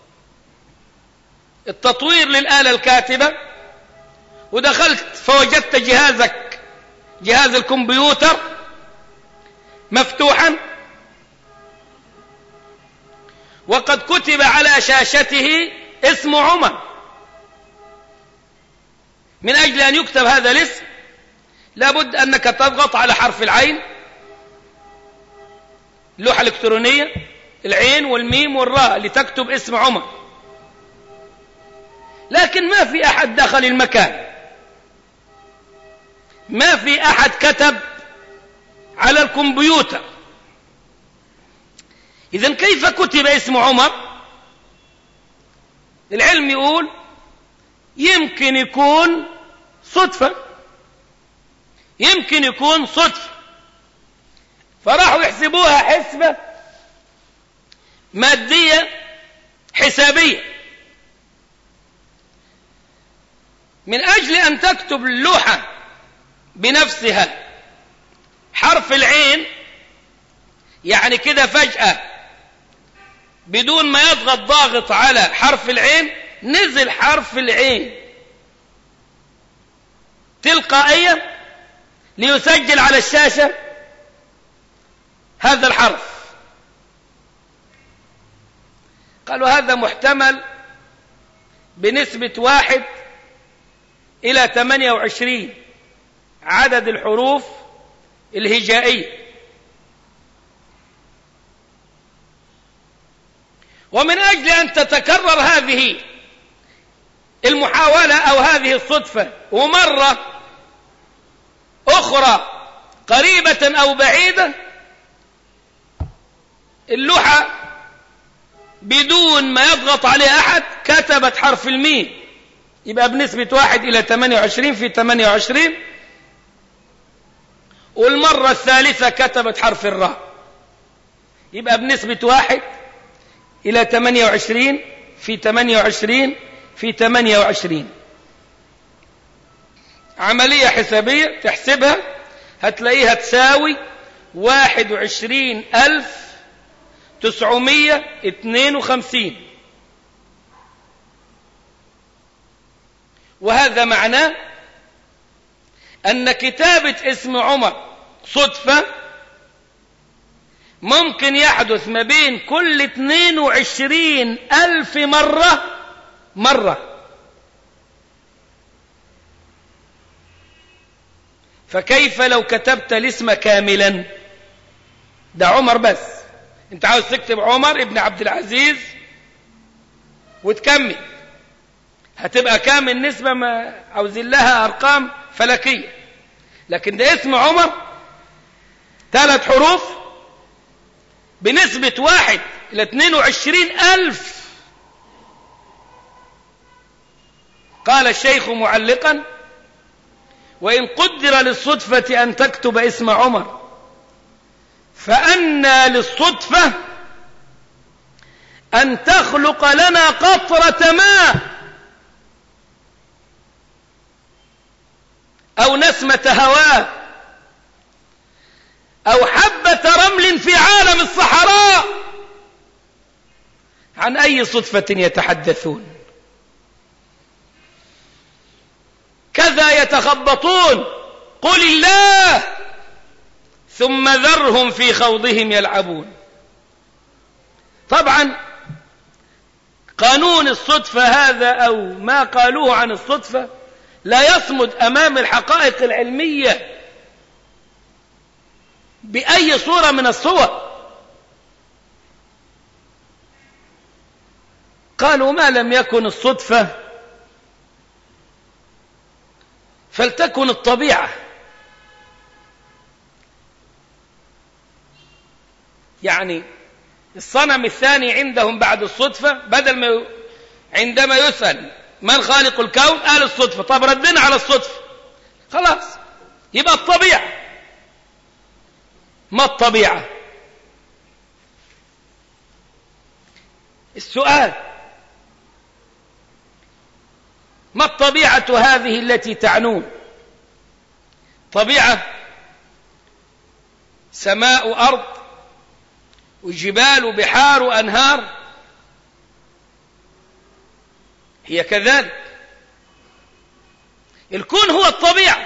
التطوير للآلة الكاتبة، ودخلت فوجدت جهاز الكمبيوتر مفتوحا وقد كتب على شاشته اسم عمر. من أجل أن يكتب هذا الاسم لابد أنك تضغط على حرف العين اللوحة الإلكترونية، العين والميم والراء لتكتب اسم عمر، لكن ما في أحد دخل المكان، ما في أحد كتب على الكمبيوتر. إذن كيف كتب اسم عمر؟ العلم يقول يمكن يكون صدفة، يمكن يكون صدفة، فراحوا يحسبوها حسبة مادية حسابية. من أجل أن تكتب اللوحة بنفسها حرف العين، يعني كده فجأة بدون ما يضغط ضاغط على حرف العين نزل حرف العين تلقائيا ليسجل على الشاشة هذا الحرف. قالوا هذا محتمل بنسبة 1:28 عدد الحروف الهجائية. ومن أجل أن تتكرر هذه المحاولة أو هذه الصدفة ومرة أخرى قريبة أو بعيدة، اللوحة بدون ما يضغط عليها أحد كتبت حرف الميم، يبقى بنسبة 1:28 في 28. والمرة الثالثة كتبت حرف الراء، يبقى بنسبة 1:28 في 28 في 28. عملية حسابية تحسبها هتلاقيها تساوي 21,952. وهذا معناه أن كتابة اسم عمر صدفة ممكن يحدث ما بين كل 22,000 مرة. فكيف لو كتبت الاسم كاملا؟ ده عمر بس، انت عاوز تكتب عمر ابن عبد العزيز وتكمل، هتبقى كامل نسبة ما عاوزين لها أرقام فلكية. لكن ده اسم عمر 3 حروف بنسبة 1:22,000. قال الشيخ معلقا: وإن قدر للصدفة أن تكتب اسم عمر، فأنى للصدفة أن تخلق لنا قطرة ماء أو نسمة هواء أو حبة رمل في عالم الصحراء. عن أي صدفة يتحدثون؟ كذا يتخبطون، قل الله ثم ذرهم في خوضهم يلعبون. طبعا قانون الصدفة هذا أو ما قالوه عن الصدفة لا يصمد أمام الحقائق العلمية بأي صورة من الصور. قالوا ما لم يكن الصدفة فلتكن الطبيعة. يعني الصنم الثاني عندهم بعد الصدفة، بدل ما عندما يسأل من خالق الكون قال الصدفة، طب ردنا على الصدفة خلاص، يبقى الطبيعة. ما الطبيعة؟ السؤال: ما الطبيعة هذه التي تعنون؟ طبيعة سماء وأرض وجبال وبحار وأنهار، هي كذلك. الكون هو الطبيعة،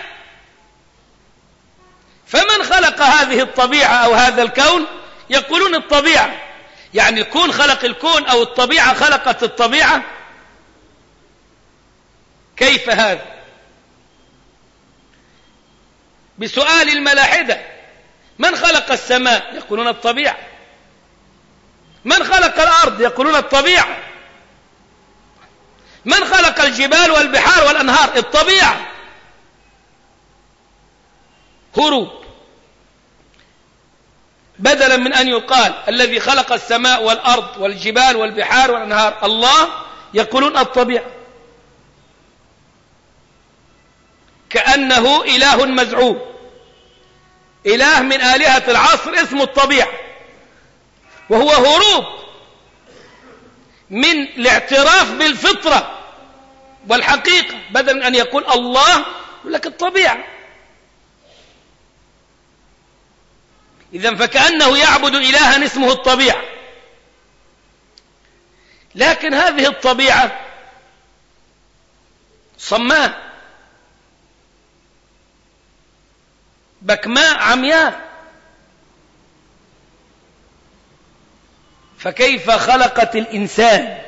فمن خلق هذه الطبيعة أو هذا الكون؟ يقولون الطبيعة. يعني الكون خلق الكون أو الطبيعة خلقت الطبيعة؟ كيف هذا؟ بسؤال الملاحدة: من خلق السماء؟ يقولون الطبيعة. من خلق الأرض؟ يقولون الطبيعة. من خلق الجبال والبحار والأنهار؟ الطبيعة. هروب. بدلا من أن يقال الذي خلق السماء والأرض والجبال والبحار والأنهار الله، يقولون الطبيعة، كأنه إله مزعوم، إله من آلهة العصر اسمه الطبيعة، وهو هروب من الاعتراف بالفطرة والحقيقة. بدلا من أن يقول الله يقول لك الطبيعة. إذن فكأنه يعبد إلها اسمه الطبيعة. لكن هذه الطبيعة صماء بكماء عمياء، فكيف خلقت الإنسان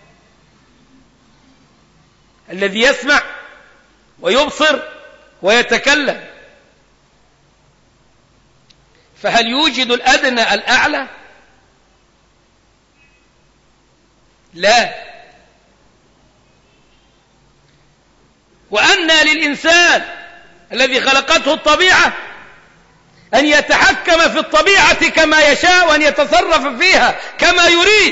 الذي يسمع ويبصر ويتكلم؟ فهل يوجد الأدنى الأعلى؟ لا. وأن للإنسان الذي خلقته الطبيعة أن يتحكم في الطبيعة كما يشاء وأن يتصرف فيها كما يريد.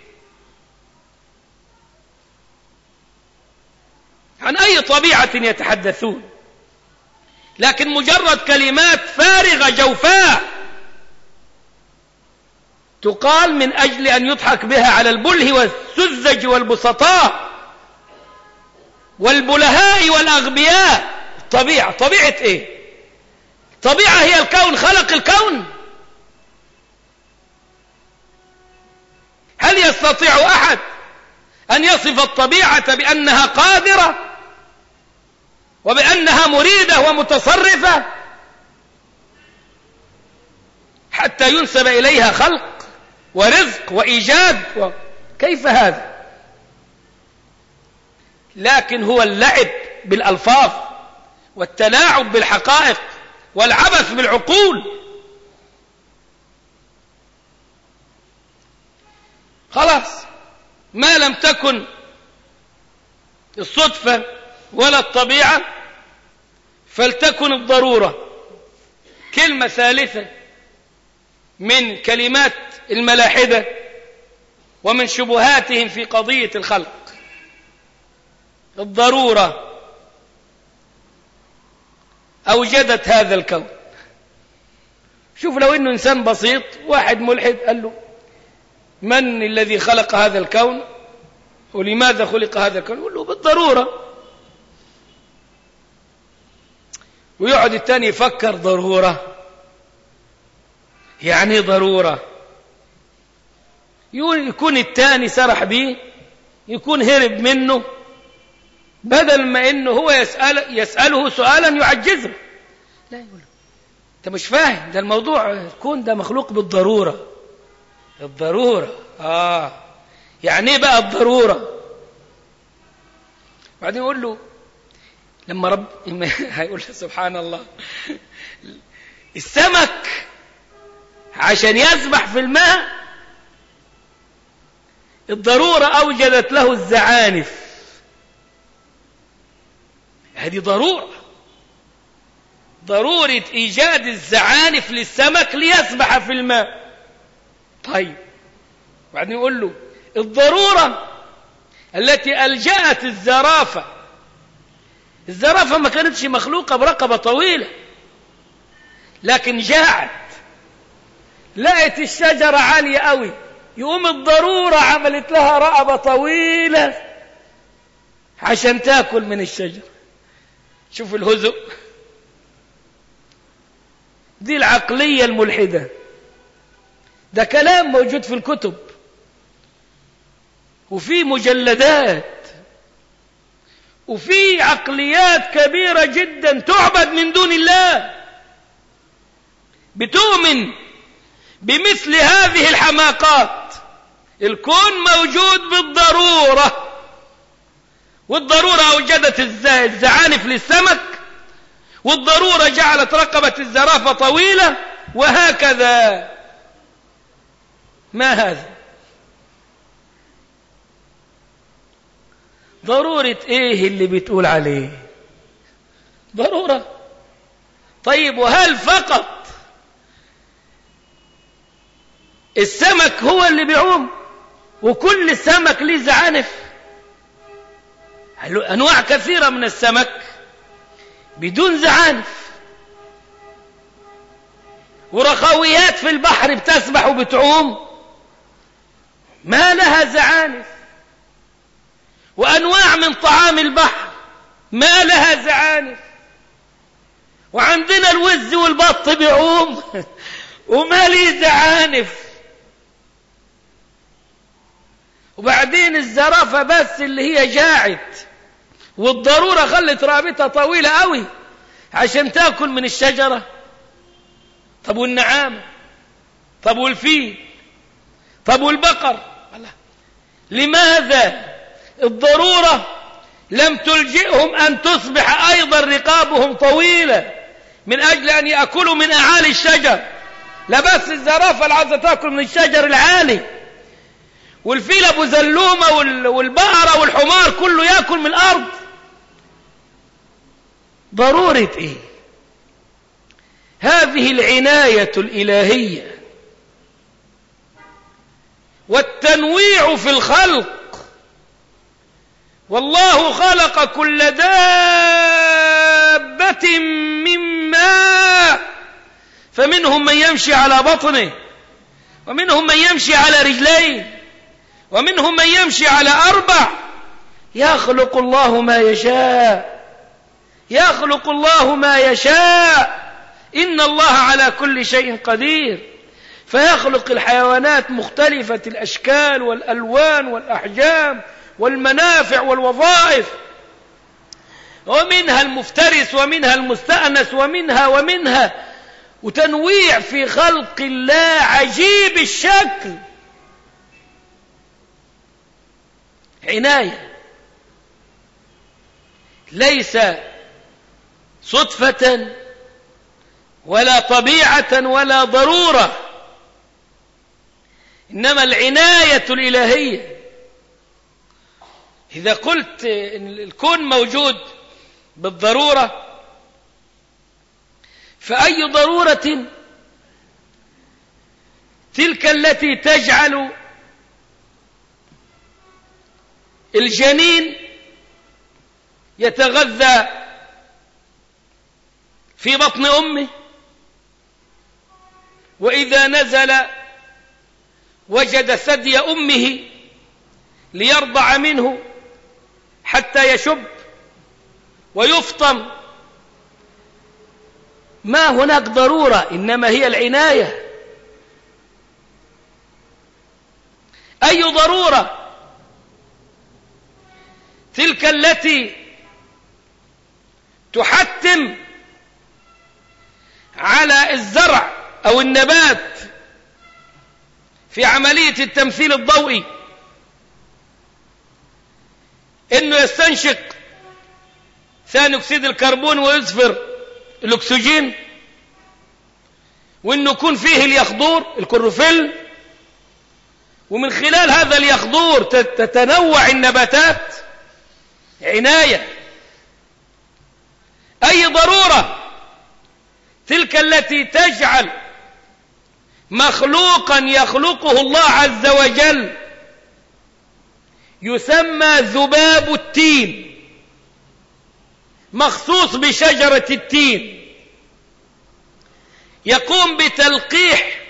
عن أي طبيعة يتحدثون؟ لكن مجرد كلمات فارغة جوفاء تقال من أجل أن يضحك بها على البله والسذج والبسطاء والبلهاء والأغبياء. الطبيعة طبيعة إيه؟ طبيعة هي الكون، خلق الكون. هل يستطيع أحد أن يصف الطبيعة بأنها قادرة وبأنها مريدة ومتصرفة حتى ينسب إليها خلق ورزق وإيجاد؟ كيف هذا؟ لكن هو اللعب بالألفاظ والتلاعب بالحقائق والعبث بالعقول. خلاص، ما لم تكن الصدفة ولا الطبيعة فلتكن الضرورة. كلمة ثالثة من كلمات الملاحدة ومن شبهاتهم في قضية الخلق: الضرورة أوجدت هذا الكون. شوف، لو إنه إنسان بسيط واحد ملحد قال له من الذي خلق هذا الكون ولماذا خلق هذا الكون؟ يقول له بالضرورة. ويقعد الثاني يفكر ضرورة يعني ضرورة، يكون الثاني سرح به، يكون هرب منه، بدل ما انه هو يسأله سؤالا يعجزه. لا، يقول انت مش فاهم، ده الموضوع الكون ده مخلوق بالضرورة. الضرورة يعني ايه بقى الضرورة؟ بعدين يقول له لما هيقول له سبحان الله، السمك عشان يسبح في الماء الضرورة أوجدت له الزعانف. هذه ضرورة إيجاد الزعانف للسمك ليسبح في الماء. طيب، بعدين يقول له الضرورة التي ألجأت الزرافة ما كانتش مخلوقة برقبة طويلة، لكن جاعت لقت الشجرة عالية قوي، يقوم الضرورة عملت لها رقبة طويلة عشان تاكل من الشجرة. شوف الهزء، دي العقلية الملحدة. ده كلام موجود في الكتب وفي مجلدات وفي عقليات كبيرة جدا تعبد من دون الله بتؤمن بمثل هذه الحماقات. الكون موجود بالضرورة، والضرورة أوجدت الزعانف للسمك، والضرورة جعلت رقبة الزرافة طويلة، وهكذا. ما هذا؟ ضرورة ايه اللي بتقول عليه؟ ضرورة. طيب وهل فقط السمك هو اللي بيعوم وكل السمك ليه زعانف؟ أنواع كثيرة من السمك بدون زعانف، ورخويات في البحر بتسبح وبتعوم ما لها زعانف، وأنواع من طعام البحر ما لها زعانف، وعندنا الوز والبط بيعوم وما ليه زعانف، وبعدين الزرافة بس اللي هي جاعت والضرورة خلت رابطها طويلة قوي عشان تأكل من الشجرة. طب والنعام؟ طب والفيل؟ طب والبقر؟ لماذا الضرورة لم تلجئهم أن تصبح أيضا رقابهم طويلة من أجل أن يأكلوا من أعالي الشجر؟ لا بس الزرافة اللي عايزة تأكل من الشجر العالي، والفيل أبو زلومة والبقرة والحمار كله يأكل من الأرض. ضرورة إيه؟ هذه العناية الإلهية والتنويع في الخلق. والله خلق كل دابة من ماء، فمنهم من يمشي على بطنه، ومنهم من يمشي على رجلين، ومنهم من يمشي على 4. يخلق الله ما يشاء، يخلق الله ما يشاء، إن الله على كل شيء قدير. فيخلق الحيوانات مختلفة الأشكال والألوان والأحجام والمنافع والوظائف، ومنها المفترس ومنها المستأنس ومنها وتنويع في خلق الله عجيب الشكل. عناية ليس صدفة ولا طبيعة ولا ضرورة، إنما العناية الإلهية. إذا قلت إن الكون موجود بالضرورة، فأي ضرورة تلك التي تجعل الجنين يتغذى في بطن أمه، وإذا نزل وجد ثدي أمه ليرضع منه حتى يشب ويفطم. ما هناك ضرورة، إنما هي العناية. أي ضرورة تلك التي تحتم على الزرع أو النبات في عملية التمثيل الضوئي إنه يستنشق ثاني أكسيد الكربون ويصفر الأكسجين، وإنه يكون فيه اليخضور الكلوروفيل، ومن خلال هذا اليخضور تتنوع النباتات. عناية. أي ضرورة تلك التي تجعل مخلوقا يخلقه الله عز وجل يسمى ذباب التين، مخصوص بشجرة التين، يقوم بتلقيح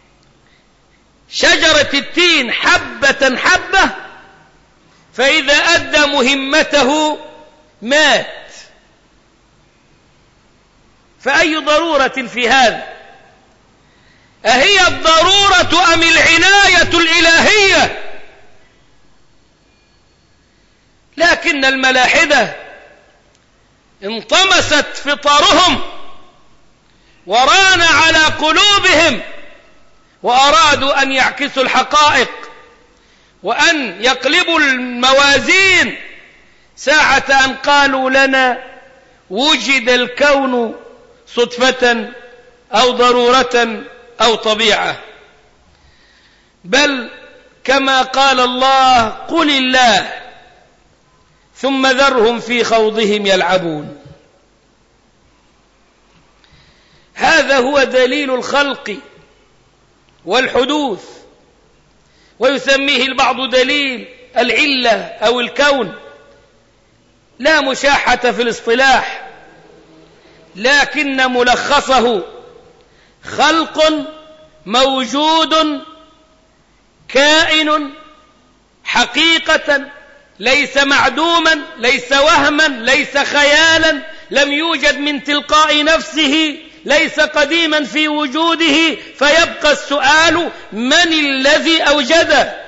شجرة التين حبة حبة، فإذا أدى مهمته مات. فأي ضرورة في هذا؟ أهي الضرورة أم العناية الإلهية؟ لكن الملاحدة انطمست فطرهم وران على قلوبهم، وأرادوا أن يعكسوا الحقائق وأن يقلبوا الموازين ساعة أن قالوا لنا وجد الكون صدفة أو ضرورة أو طبيعة. بل كما قال الله: قل الله ثم ذرهم في خوضهم يلعبون. هذا هو دليل الخلق والحدوث، ويسميه البعض دليل العلة أو الكون، لا مشاحة في الاصطلاح، لكن ملخصه خلق موجود كائن حقيقة، ليس معدوما، ليس وهما، ليس خيالا، لم يوجد من تلقاء نفسه، ليس قديما في وجوده، فيبقى السؤال: من الذي أوجده؟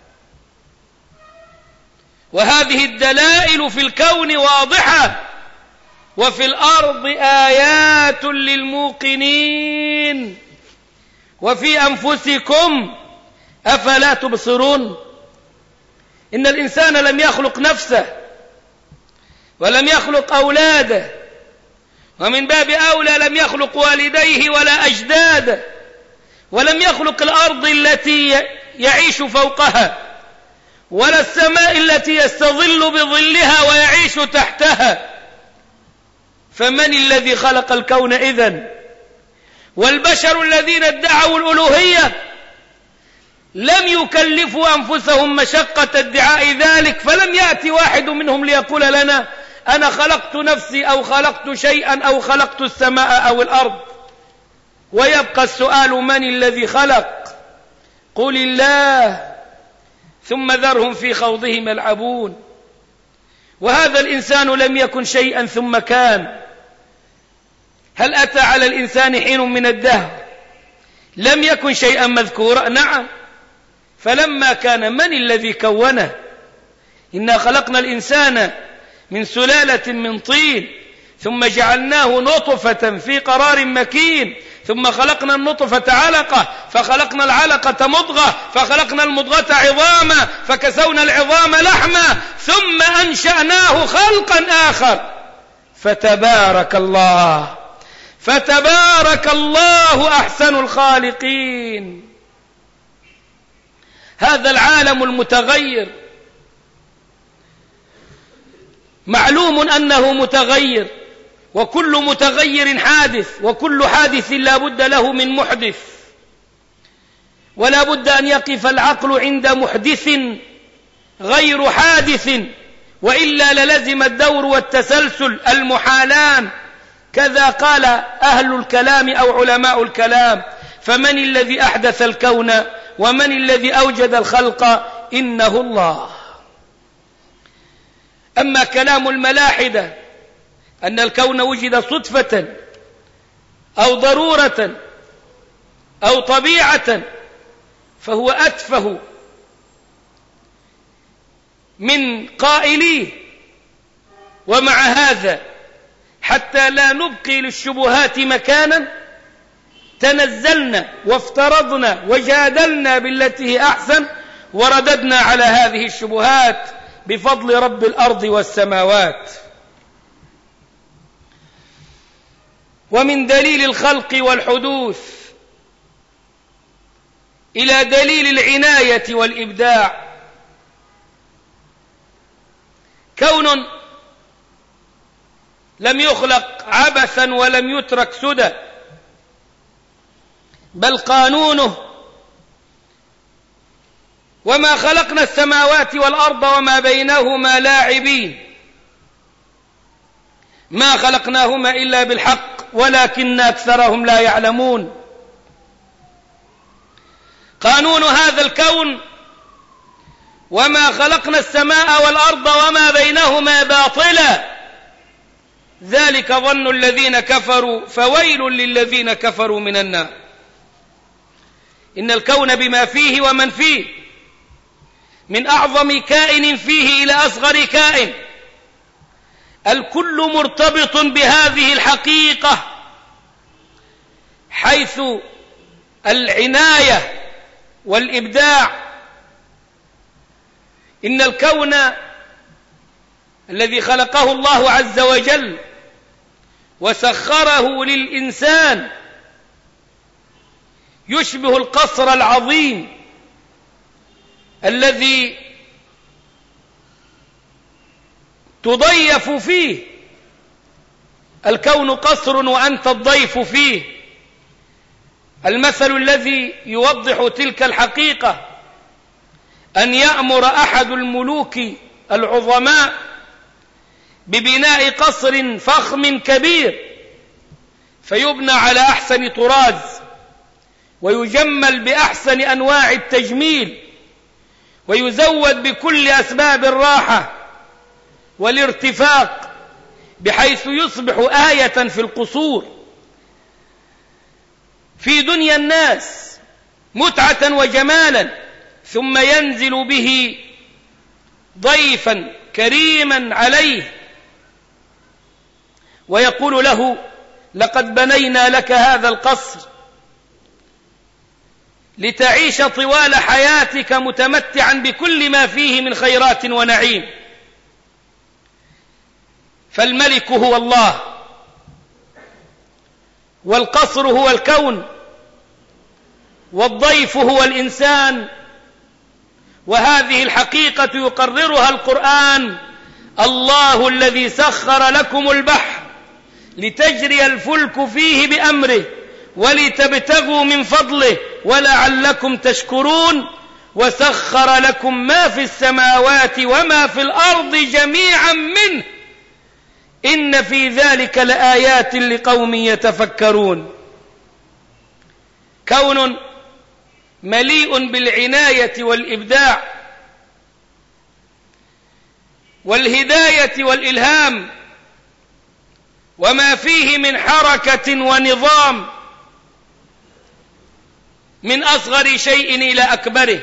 وهذه الدلائل في الكون واضحة، وفي الأرض آيات للموقنين، وفي أنفسكم أفلا تبصرون. إن الإنسان لم يخلق نفسه ولم يخلق أولاده، ومن باب أولى لم يخلق والديه ولا أجداده، ولم يخلق الأرض التي يعيش فوقها، ولا السماء التي يستظل بظلها ويعيش تحتها. فمن الذي خلق الكون إذن؟ والبشر الذين ادعوا الألوهية لم يكلفوا أنفسهم مشقة ادعاء ذلك، فلم يأتي واحد منهم ليقول لنا: أنا خلقت نفسي أو خلقت شيئا أو خلقت السماء أو الأرض. ويبقى السؤال: من الذي خلق؟ قل الله، ثم ذرهم في خوضهم يلعبون. وهذا الإنسان لم يكن شيئا ثم كان. هل أتى على الإنسان حين من الدهر لم يكن شيئا مذكورا؟ نعم. فلما كان، من الذي كونه؟ إنا خلقنا الإنسان من سلالة من طين، ثم جعلناه نطفة في قرار مكين، ثم خلقنا النطفة علقة، فخلقنا العلقة مضغة، فخلقنا المضغة عظاما، فكسونا العظام لحما، ثم أنشأناه خلقا آخر. فتبارك الله أحسن الخالقين. هذا العالم المتغير معلوم أنه متغير، وكل متغير حادث، وكل حادث لا بد له من محدث، ولا بد أن يقف العقل عند محدث غير حادث، وإلا للزم الدور والتسلسل المحالان. كذا قال أهل الكلام أو علماء الكلام: فمن الذي أحدث الكون ومن الذي أوجد الخلق؟ إنه الله. أما كلام الملاحدة أن الكون وجد صدفة أو ضرورة أو طبيعة، فهو أتفه من قائليه. ومع هذا، حتى لا نبقي للشبهات مكانا، تنزلنا وافترضنا وجادلنا بالتي هي أحسن، ورددنا على هذه الشبهات بفضل رب الأرض والسماوات. ومن دليل الخلق والحدوث إلى دليل العناية والإبداع. كون لم يخلق عبثا ولم يترك سدى، بل قانونه: وما خلقنا السماوات والأرض وما بينهما لاعبين، ما خلقناهما إلا بالحق ولكن أكثرهم لا يعلمون. قانون هذا الكون: وما خلقنا السماء والأرض وما بينهما باطلا، ذلك ظن الذين كفروا، فويل للذين كفروا من النار. إن الكون بما فيه ومن فيه، من أعظم كائن فيه إلى أصغر كائن، الكل مرتبط بهذه الحقيقة، حيث العناية والإبداع. إن الكون الذي خلقه الله عز وجل وسخره للإنسان يشبه القصر العظيم الذي تضيف فيه، الكون قصر وأنت الضيف فيه. المثل الذي يوضح تلك الحقيقة أن يأمر أحد الملوك العظماء ببناء قصر فخم كبير، فيبنى على أحسن طراز ويجمل بأحسن أنواع التجميل ويزود بكل أسباب الراحة والارتفاق، بحيث يصبح آية في القصور في دنيا الناس متعة وجمالا، ثم ينزل به ضيفا كريما عليه ويقول له: لقد بنينا لك هذا القصر لتعيش طوال حياتك متمتعا بكل ما فيه من خيرات ونعيم. فالملك هو الله، والقصر هو الكون، والضيف هو الإنسان. وهذه الحقيقة يقررها القرآن: الله الذي سخر لكم البحر لتجري الفلك فيه بأمره ولتبتغوا من فضله ولعلكم تشكرون، وسخر لكم ما في السماوات وما في الأرض جميعا منه إن في ذلك لآيات لقوم يتفكرون. كون مليء بالعناية والإبداع والهداية والإلهام، وما فيه من حركة ونظام من أصغر شيء إلى أكبره،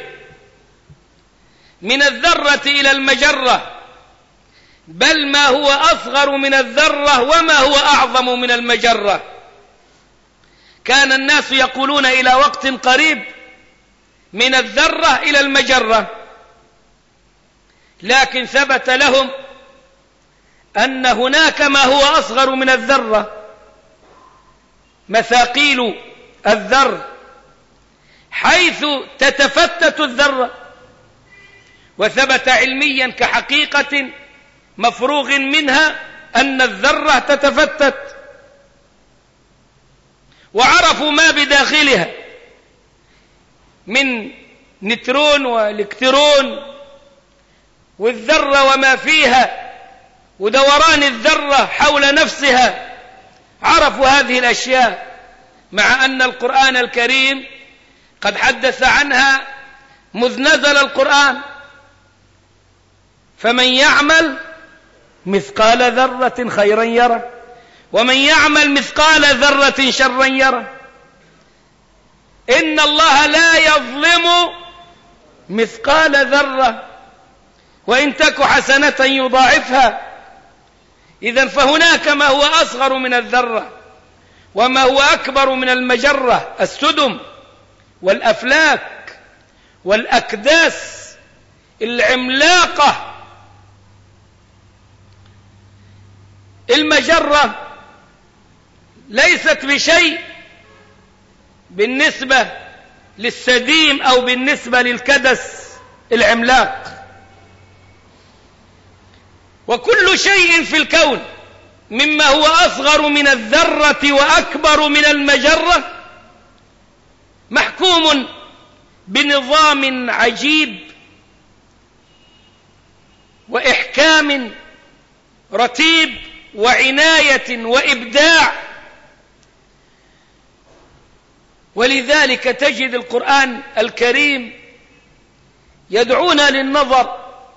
من الذرة إلى المجرة، بل ما هو أصغر من الذرة وما هو أعظم من المجرة. كان الناس يقولون إلى وقت قريب من الذرة إلى المجرة، لكن ثبت لهم أن هناك ما هو أصغر من الذرة، مثاقيل الذر، حيث تتفتت الذرة. وثبت علميا كحقيقة مفروغ منها أن الذرة تتفتت، وعرفوا ما بداخلها من نيوترون والكترون والذرة وما فيها ودوران الذرة حول نفسها، عرفوا هذه الأشياء، مع أن القرآن الكريم قد حدث عنها مذ نزل القرآن: فمن يعمل مثقال ذرة خيرا يره ومن يعمل مثقال ذرة شرا يره. إن الله لا يظلم مثقال ذرة وإن تك حسنة يضاعفها. إذن فهناك ما هو أصغر من الذرة وما هو أكبر من المجرة، السدم والأفلاك والأكداس العملاقة. المجرة ليست بشيء بالنسبة للسديم أو بالنسبة للكدس العملاق. وكل شيء في الكون مما هو أصغر من الذرة وأكبر من المجرة محكوم بنظام عجيب وإحكام رتيب وعناية وإبداع. ولذلك تجد القرآن الكريم يدعونا للنظر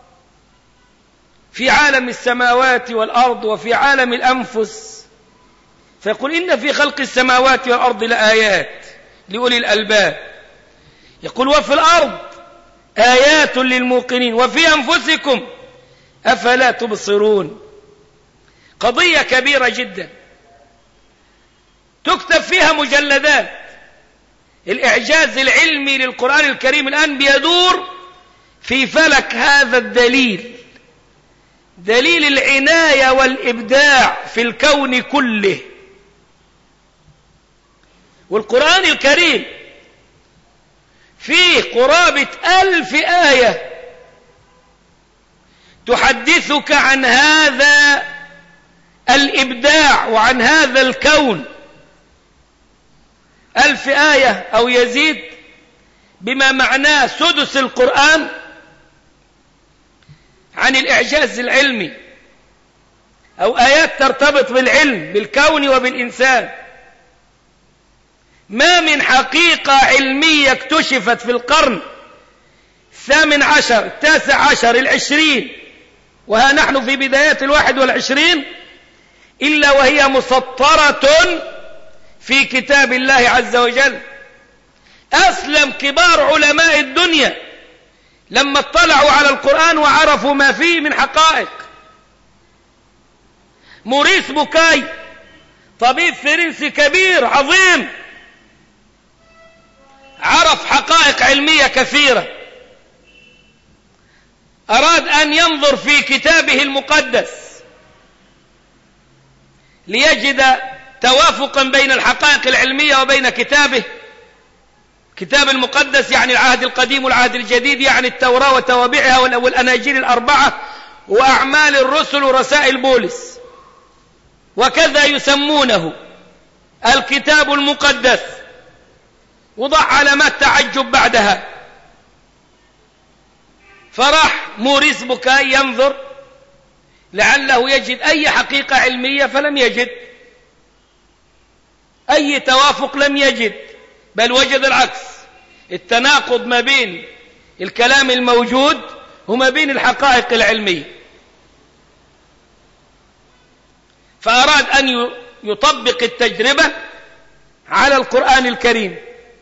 في عالم السماوات والأرض وفي عالم الأنفس، فيقول: إن في خلق السماوات والأرض لآيات لأولي الألباب. يقول: وفي الأرض آيات للموقنين وفي أنفسكم أفلا تبصرون. قضية كبيرة جدا تكتب فيها مجلدات. الإعجاز العلمي للقرآن الكريم الآن بيدور في فلك هذا الدليل، دليل العناية والإبداع في الكون كله. والقرآن الكريم فيه قرابة 1000 آية تحدثك عن هذا الإبداع وعن هذا الكون 1000 آية أو يزيد، بما معناه سدس القرآن عن الإعجاز العلمي، أو آيات ترتبط بالعلم بالكون وبالإنسان. ما من حقيقة علمية اكتشفت في القرن 18 19 20، وها نحن في بدايات 21، إلا وهي مسطرة في كتاب الله عز وجل. أسلم كبار علماء الدنيا لما اطلعوا على القرآن وعرفوا ما فيه من حقائق. موريس بوكاي طبيب فرنسي كبير عظيم، عرف حقائق علمية كثيرة، أراد أن ينظر في كتابه المقدس ليجد توافقا بين الحقائق العلمية وبين كتابه. كتاب المقدس يعني العهد القديم والعهد الجديد، يعني التوراة وتوابعها والأناجيل ال4 وأعمال الرسل ورسائل بولس، وكذا يسمونه الكتاب المقدس. وضع علامات تعجب بعدها. فراح موريس بوكاي ينظر لعله يجد أي حقيقة علمية، فلم يجد أي توافق، لم يجد، بل وجد العكس، التناقض ما بين الكلام الموجود وما بين الحقائق العلمية. فأراد أن يطبق التجربة على القرآن الكريم،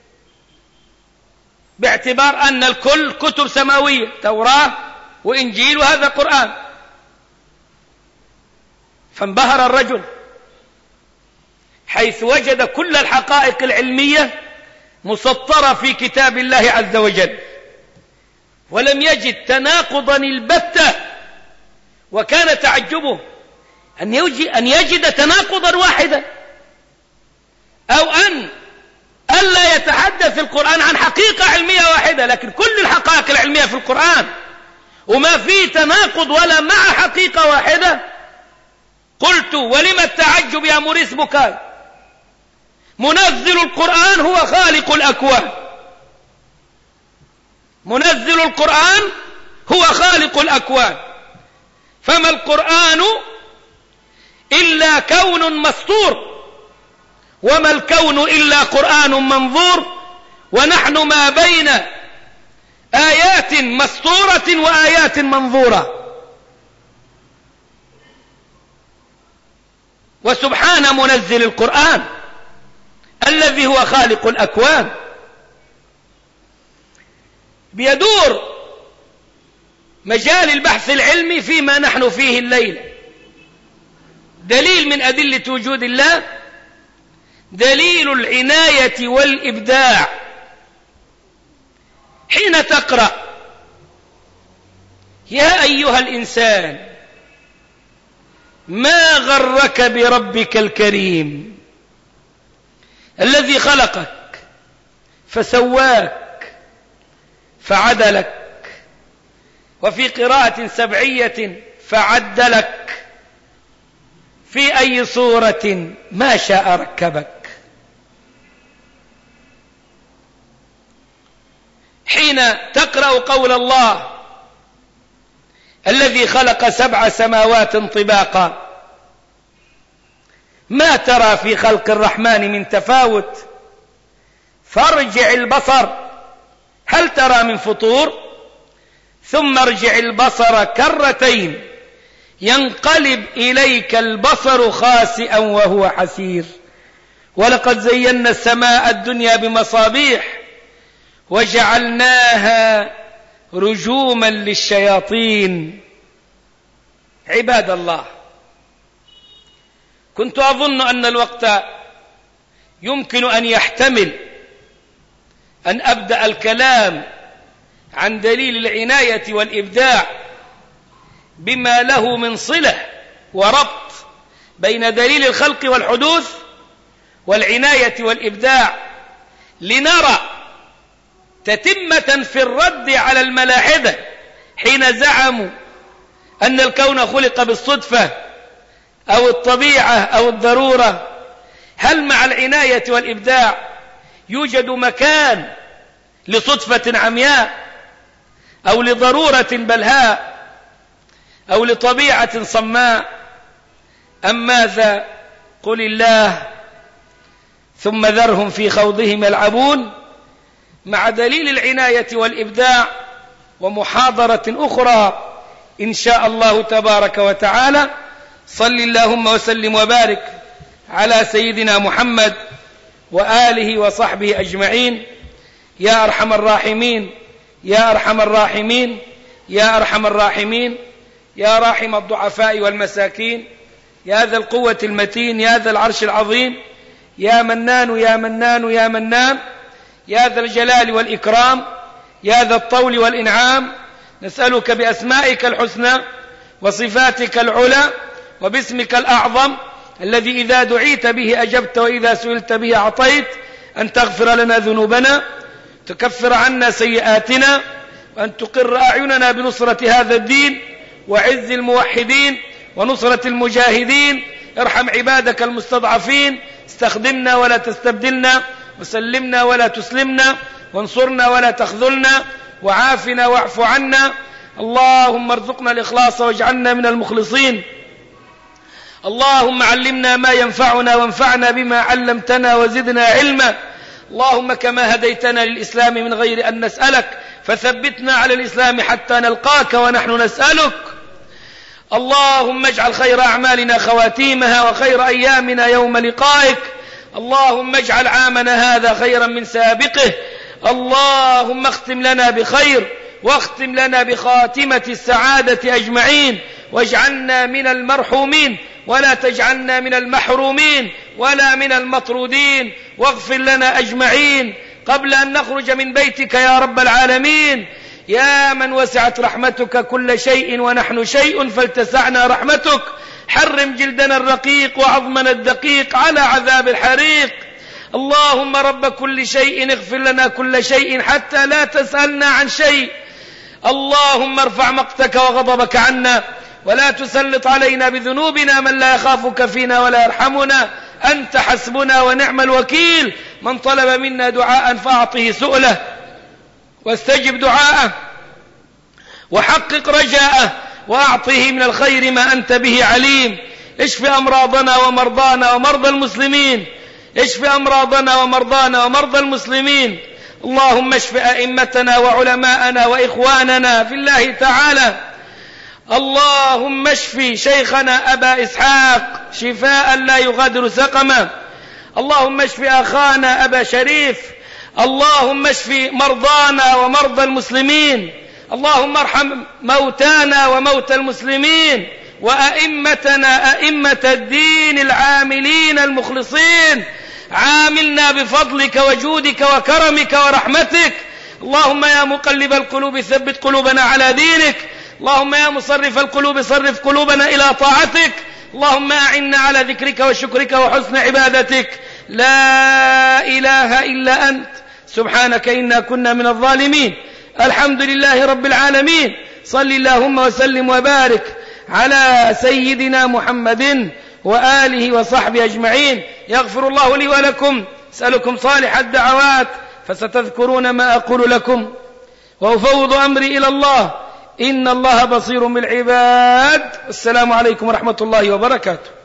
باعتبار أن الكل كتب سماوية، توراة وإنجيل وهذا قرآن. فانبهر الرجل حيث وجد كل الحقائق العلمية مسطرة في كتاب الله عز وجل، ولم يجد تناقضا البتة. وكان تعجبه أن يجد تناقضا واحدا، أو ألا يتحدث القرآن عن حقيقة علمية واحدة، لكن كل الحقائق العلمية في القرآن وما فيه تناقض ولا مع حقيقة واحدة. قلت ولم التعجب يا موريس بوكاي؟ منزل القرآن هو خالق الأكوان، منزل القرآن هو خالق الأكوان، فما القرآن إلا كون مسطور، وما الكون إلا قرآن منظور، ونحن ما بين آيات مسطورة وآيات منظورة. وسبحان منزل القرآن الذي هو خالق الأكوان. بيدور مجال البحث العلمي فيما نحن فيه الليلة. دليل من أدلة وجود الله دليل العناية والإبداع. حين تقرأ يا أيها الإنسان ما غرك بربك الكريم الذي خلقك فسواك فعدلك، وفي قراءة سبعية فعدلك، في أي صورة ما شاء ركبك. حين تقرأ قول الله الذي خلق 7 سماوات طباقا ما ترى في خلق الرحمن من تفاوت فارجع البصر هل ترى من فطور ثم ارجع البصر كرتين ينقلب إليك البصر خاسئا وهو حسير ولقد زينا السماء الدنيا بمصابيح وجعلناها رجوما للشياطين. عباد الله، كنت أظن أن الوقت يمكن أن يحتمل أن أبدأ الكلام عن دليل العناية والإبداع بما له من صلة وربط بين دليل الخلق والحدوث والعناية والإبداع، لنرى تتمة في الرد على الملاحدة حين زعموا أن الكون خلق بالصدفة أو الطبيعة أو الضرورة؟ هل مع العناية والإبداع يوجد مكان لصدفة عمياء أو لضرورة بلهاء أو لطبيعة صماء أم ماذا؟ قل الله ثم ذرهم في خوضهم يلعبون. مع دليل العناية والإبداع ومحاضرة أخرى إن شاء الله تبارك وتعالى. صل اللهم وسلم وبارك على سيدنا محمد وآله وصحبه أجمعين. يا أرحم الراحمين يا أرحم الراحمين يا أرحم الراحمين يا راحم الضعفاء والمساكين يا ذا القوة المتين يا ذا العرش العظيم يا منان يا منان يا منان يا ذا الجلال والإكرام يا ذا الطول والإنعام. نسألك بأسمائك الحسنى وصفاتك العلى وباسمك الأعظم الذي إذا دعيت به أجبت وإذا سئلت به أعطيت أن تغفر لنا ذنوبنا، تكفر عنا سيئاتنا، وأن تقر أعيننا بنصرة هذا الدين وعز الموحدين ونصرة المجاهدين. ارحم عبادك المستضعفين، استخدمنا ولا تستبدلنا، وسلمنا ولا تسلمنا، وانصرنا ولا تخذلنا، وعافنا واعف عنا. اللهم ارزقنا الإخلاص واجعلنا من المخلصين. اللهم علمنا ما ينفعنا وانفعنا بما علمتنا وزدنا علما. اللهم كما هديتنا للإسلام من غير أن نسألك فثبتنا على الإسلام حتى نلقاك ونحن نسألك. اللهم اجعل خير أعمالنا خواتيمها وخير أيامنا يوم لقائك. اللهم اجعل عامنا هذا خيرا من سابقه. اللهم اختم لنا بخير واختم لنا بخاتمة السعادة أجمعين، واجعلنا من المرحومين ولا تجعلنا من المحرومين ولا من المطرودين، واغفر لنا أجمعين قبل أن نخرج من بيتك يا رب العالمين. يا من وسعت رحمتك كل شيء ونحن شيء فلتسعنا رحمتك. حرم جلدنا الرقيق وعظمنا الدقيق على عذاب الحريق. اللهم رب كل شيء اغفر لنا كل شيء حتى لا تسألنا عن شيء. اللهم ارفع مقتك وغضبك عنا ولا تسلط علينا بذنوبنا من لا يخافك فينا ولا يرحمنا. أنت حسبنا ونعم الوكيل. من طلب منا دعاء فأعطه سؤله واستجب دعاءه وحقق رجاءه وأعطه من الخير ما أنت به عليم. اشف أمراضنا ومرضانا ومرضى المسلمين. اشف أمراضنا ومرضانا ومرضى المسلمين. اللهم اشف أئمتنا وعلماءنا وإخواننا في الله تعالى. اللهم اشف شيخنا أبا إسحاق شفاء لا يغادر سقما. اللهم اشف أخانا أبا شريف. اللهم اشف مرضانا ومرضى المسلمين. اللهم ارحم موتانا وموتى المسلمين وأئمتنا أئمة الدين العاملين المخلصين. عاملنا بفضلك وجودك وكرمك ورحمتك. اللهم يا مقلب القلوب ثبت قلوبنا على دينك. اللهم يا مصرف القلوب صرف قلوبنا إلى طاعتك. اللهم أعنا على ذكرك وشكرك وحسن عبادتك. لا إله إلا أنت سبحانك إنا كنا من الظالمين. الحمد لله رب العالمين. صل اللهم وسلم وبارك على سيدنا محمد وآله وصحبه أجمعين. يغفر الله لي ولكم. أسألكم صالح الدعوات فستذكرون ما أقول لكم وأفوض أمري إلى الله إن الله بصير بالعباد. السلام عليكم ورحمة الله وبركاته.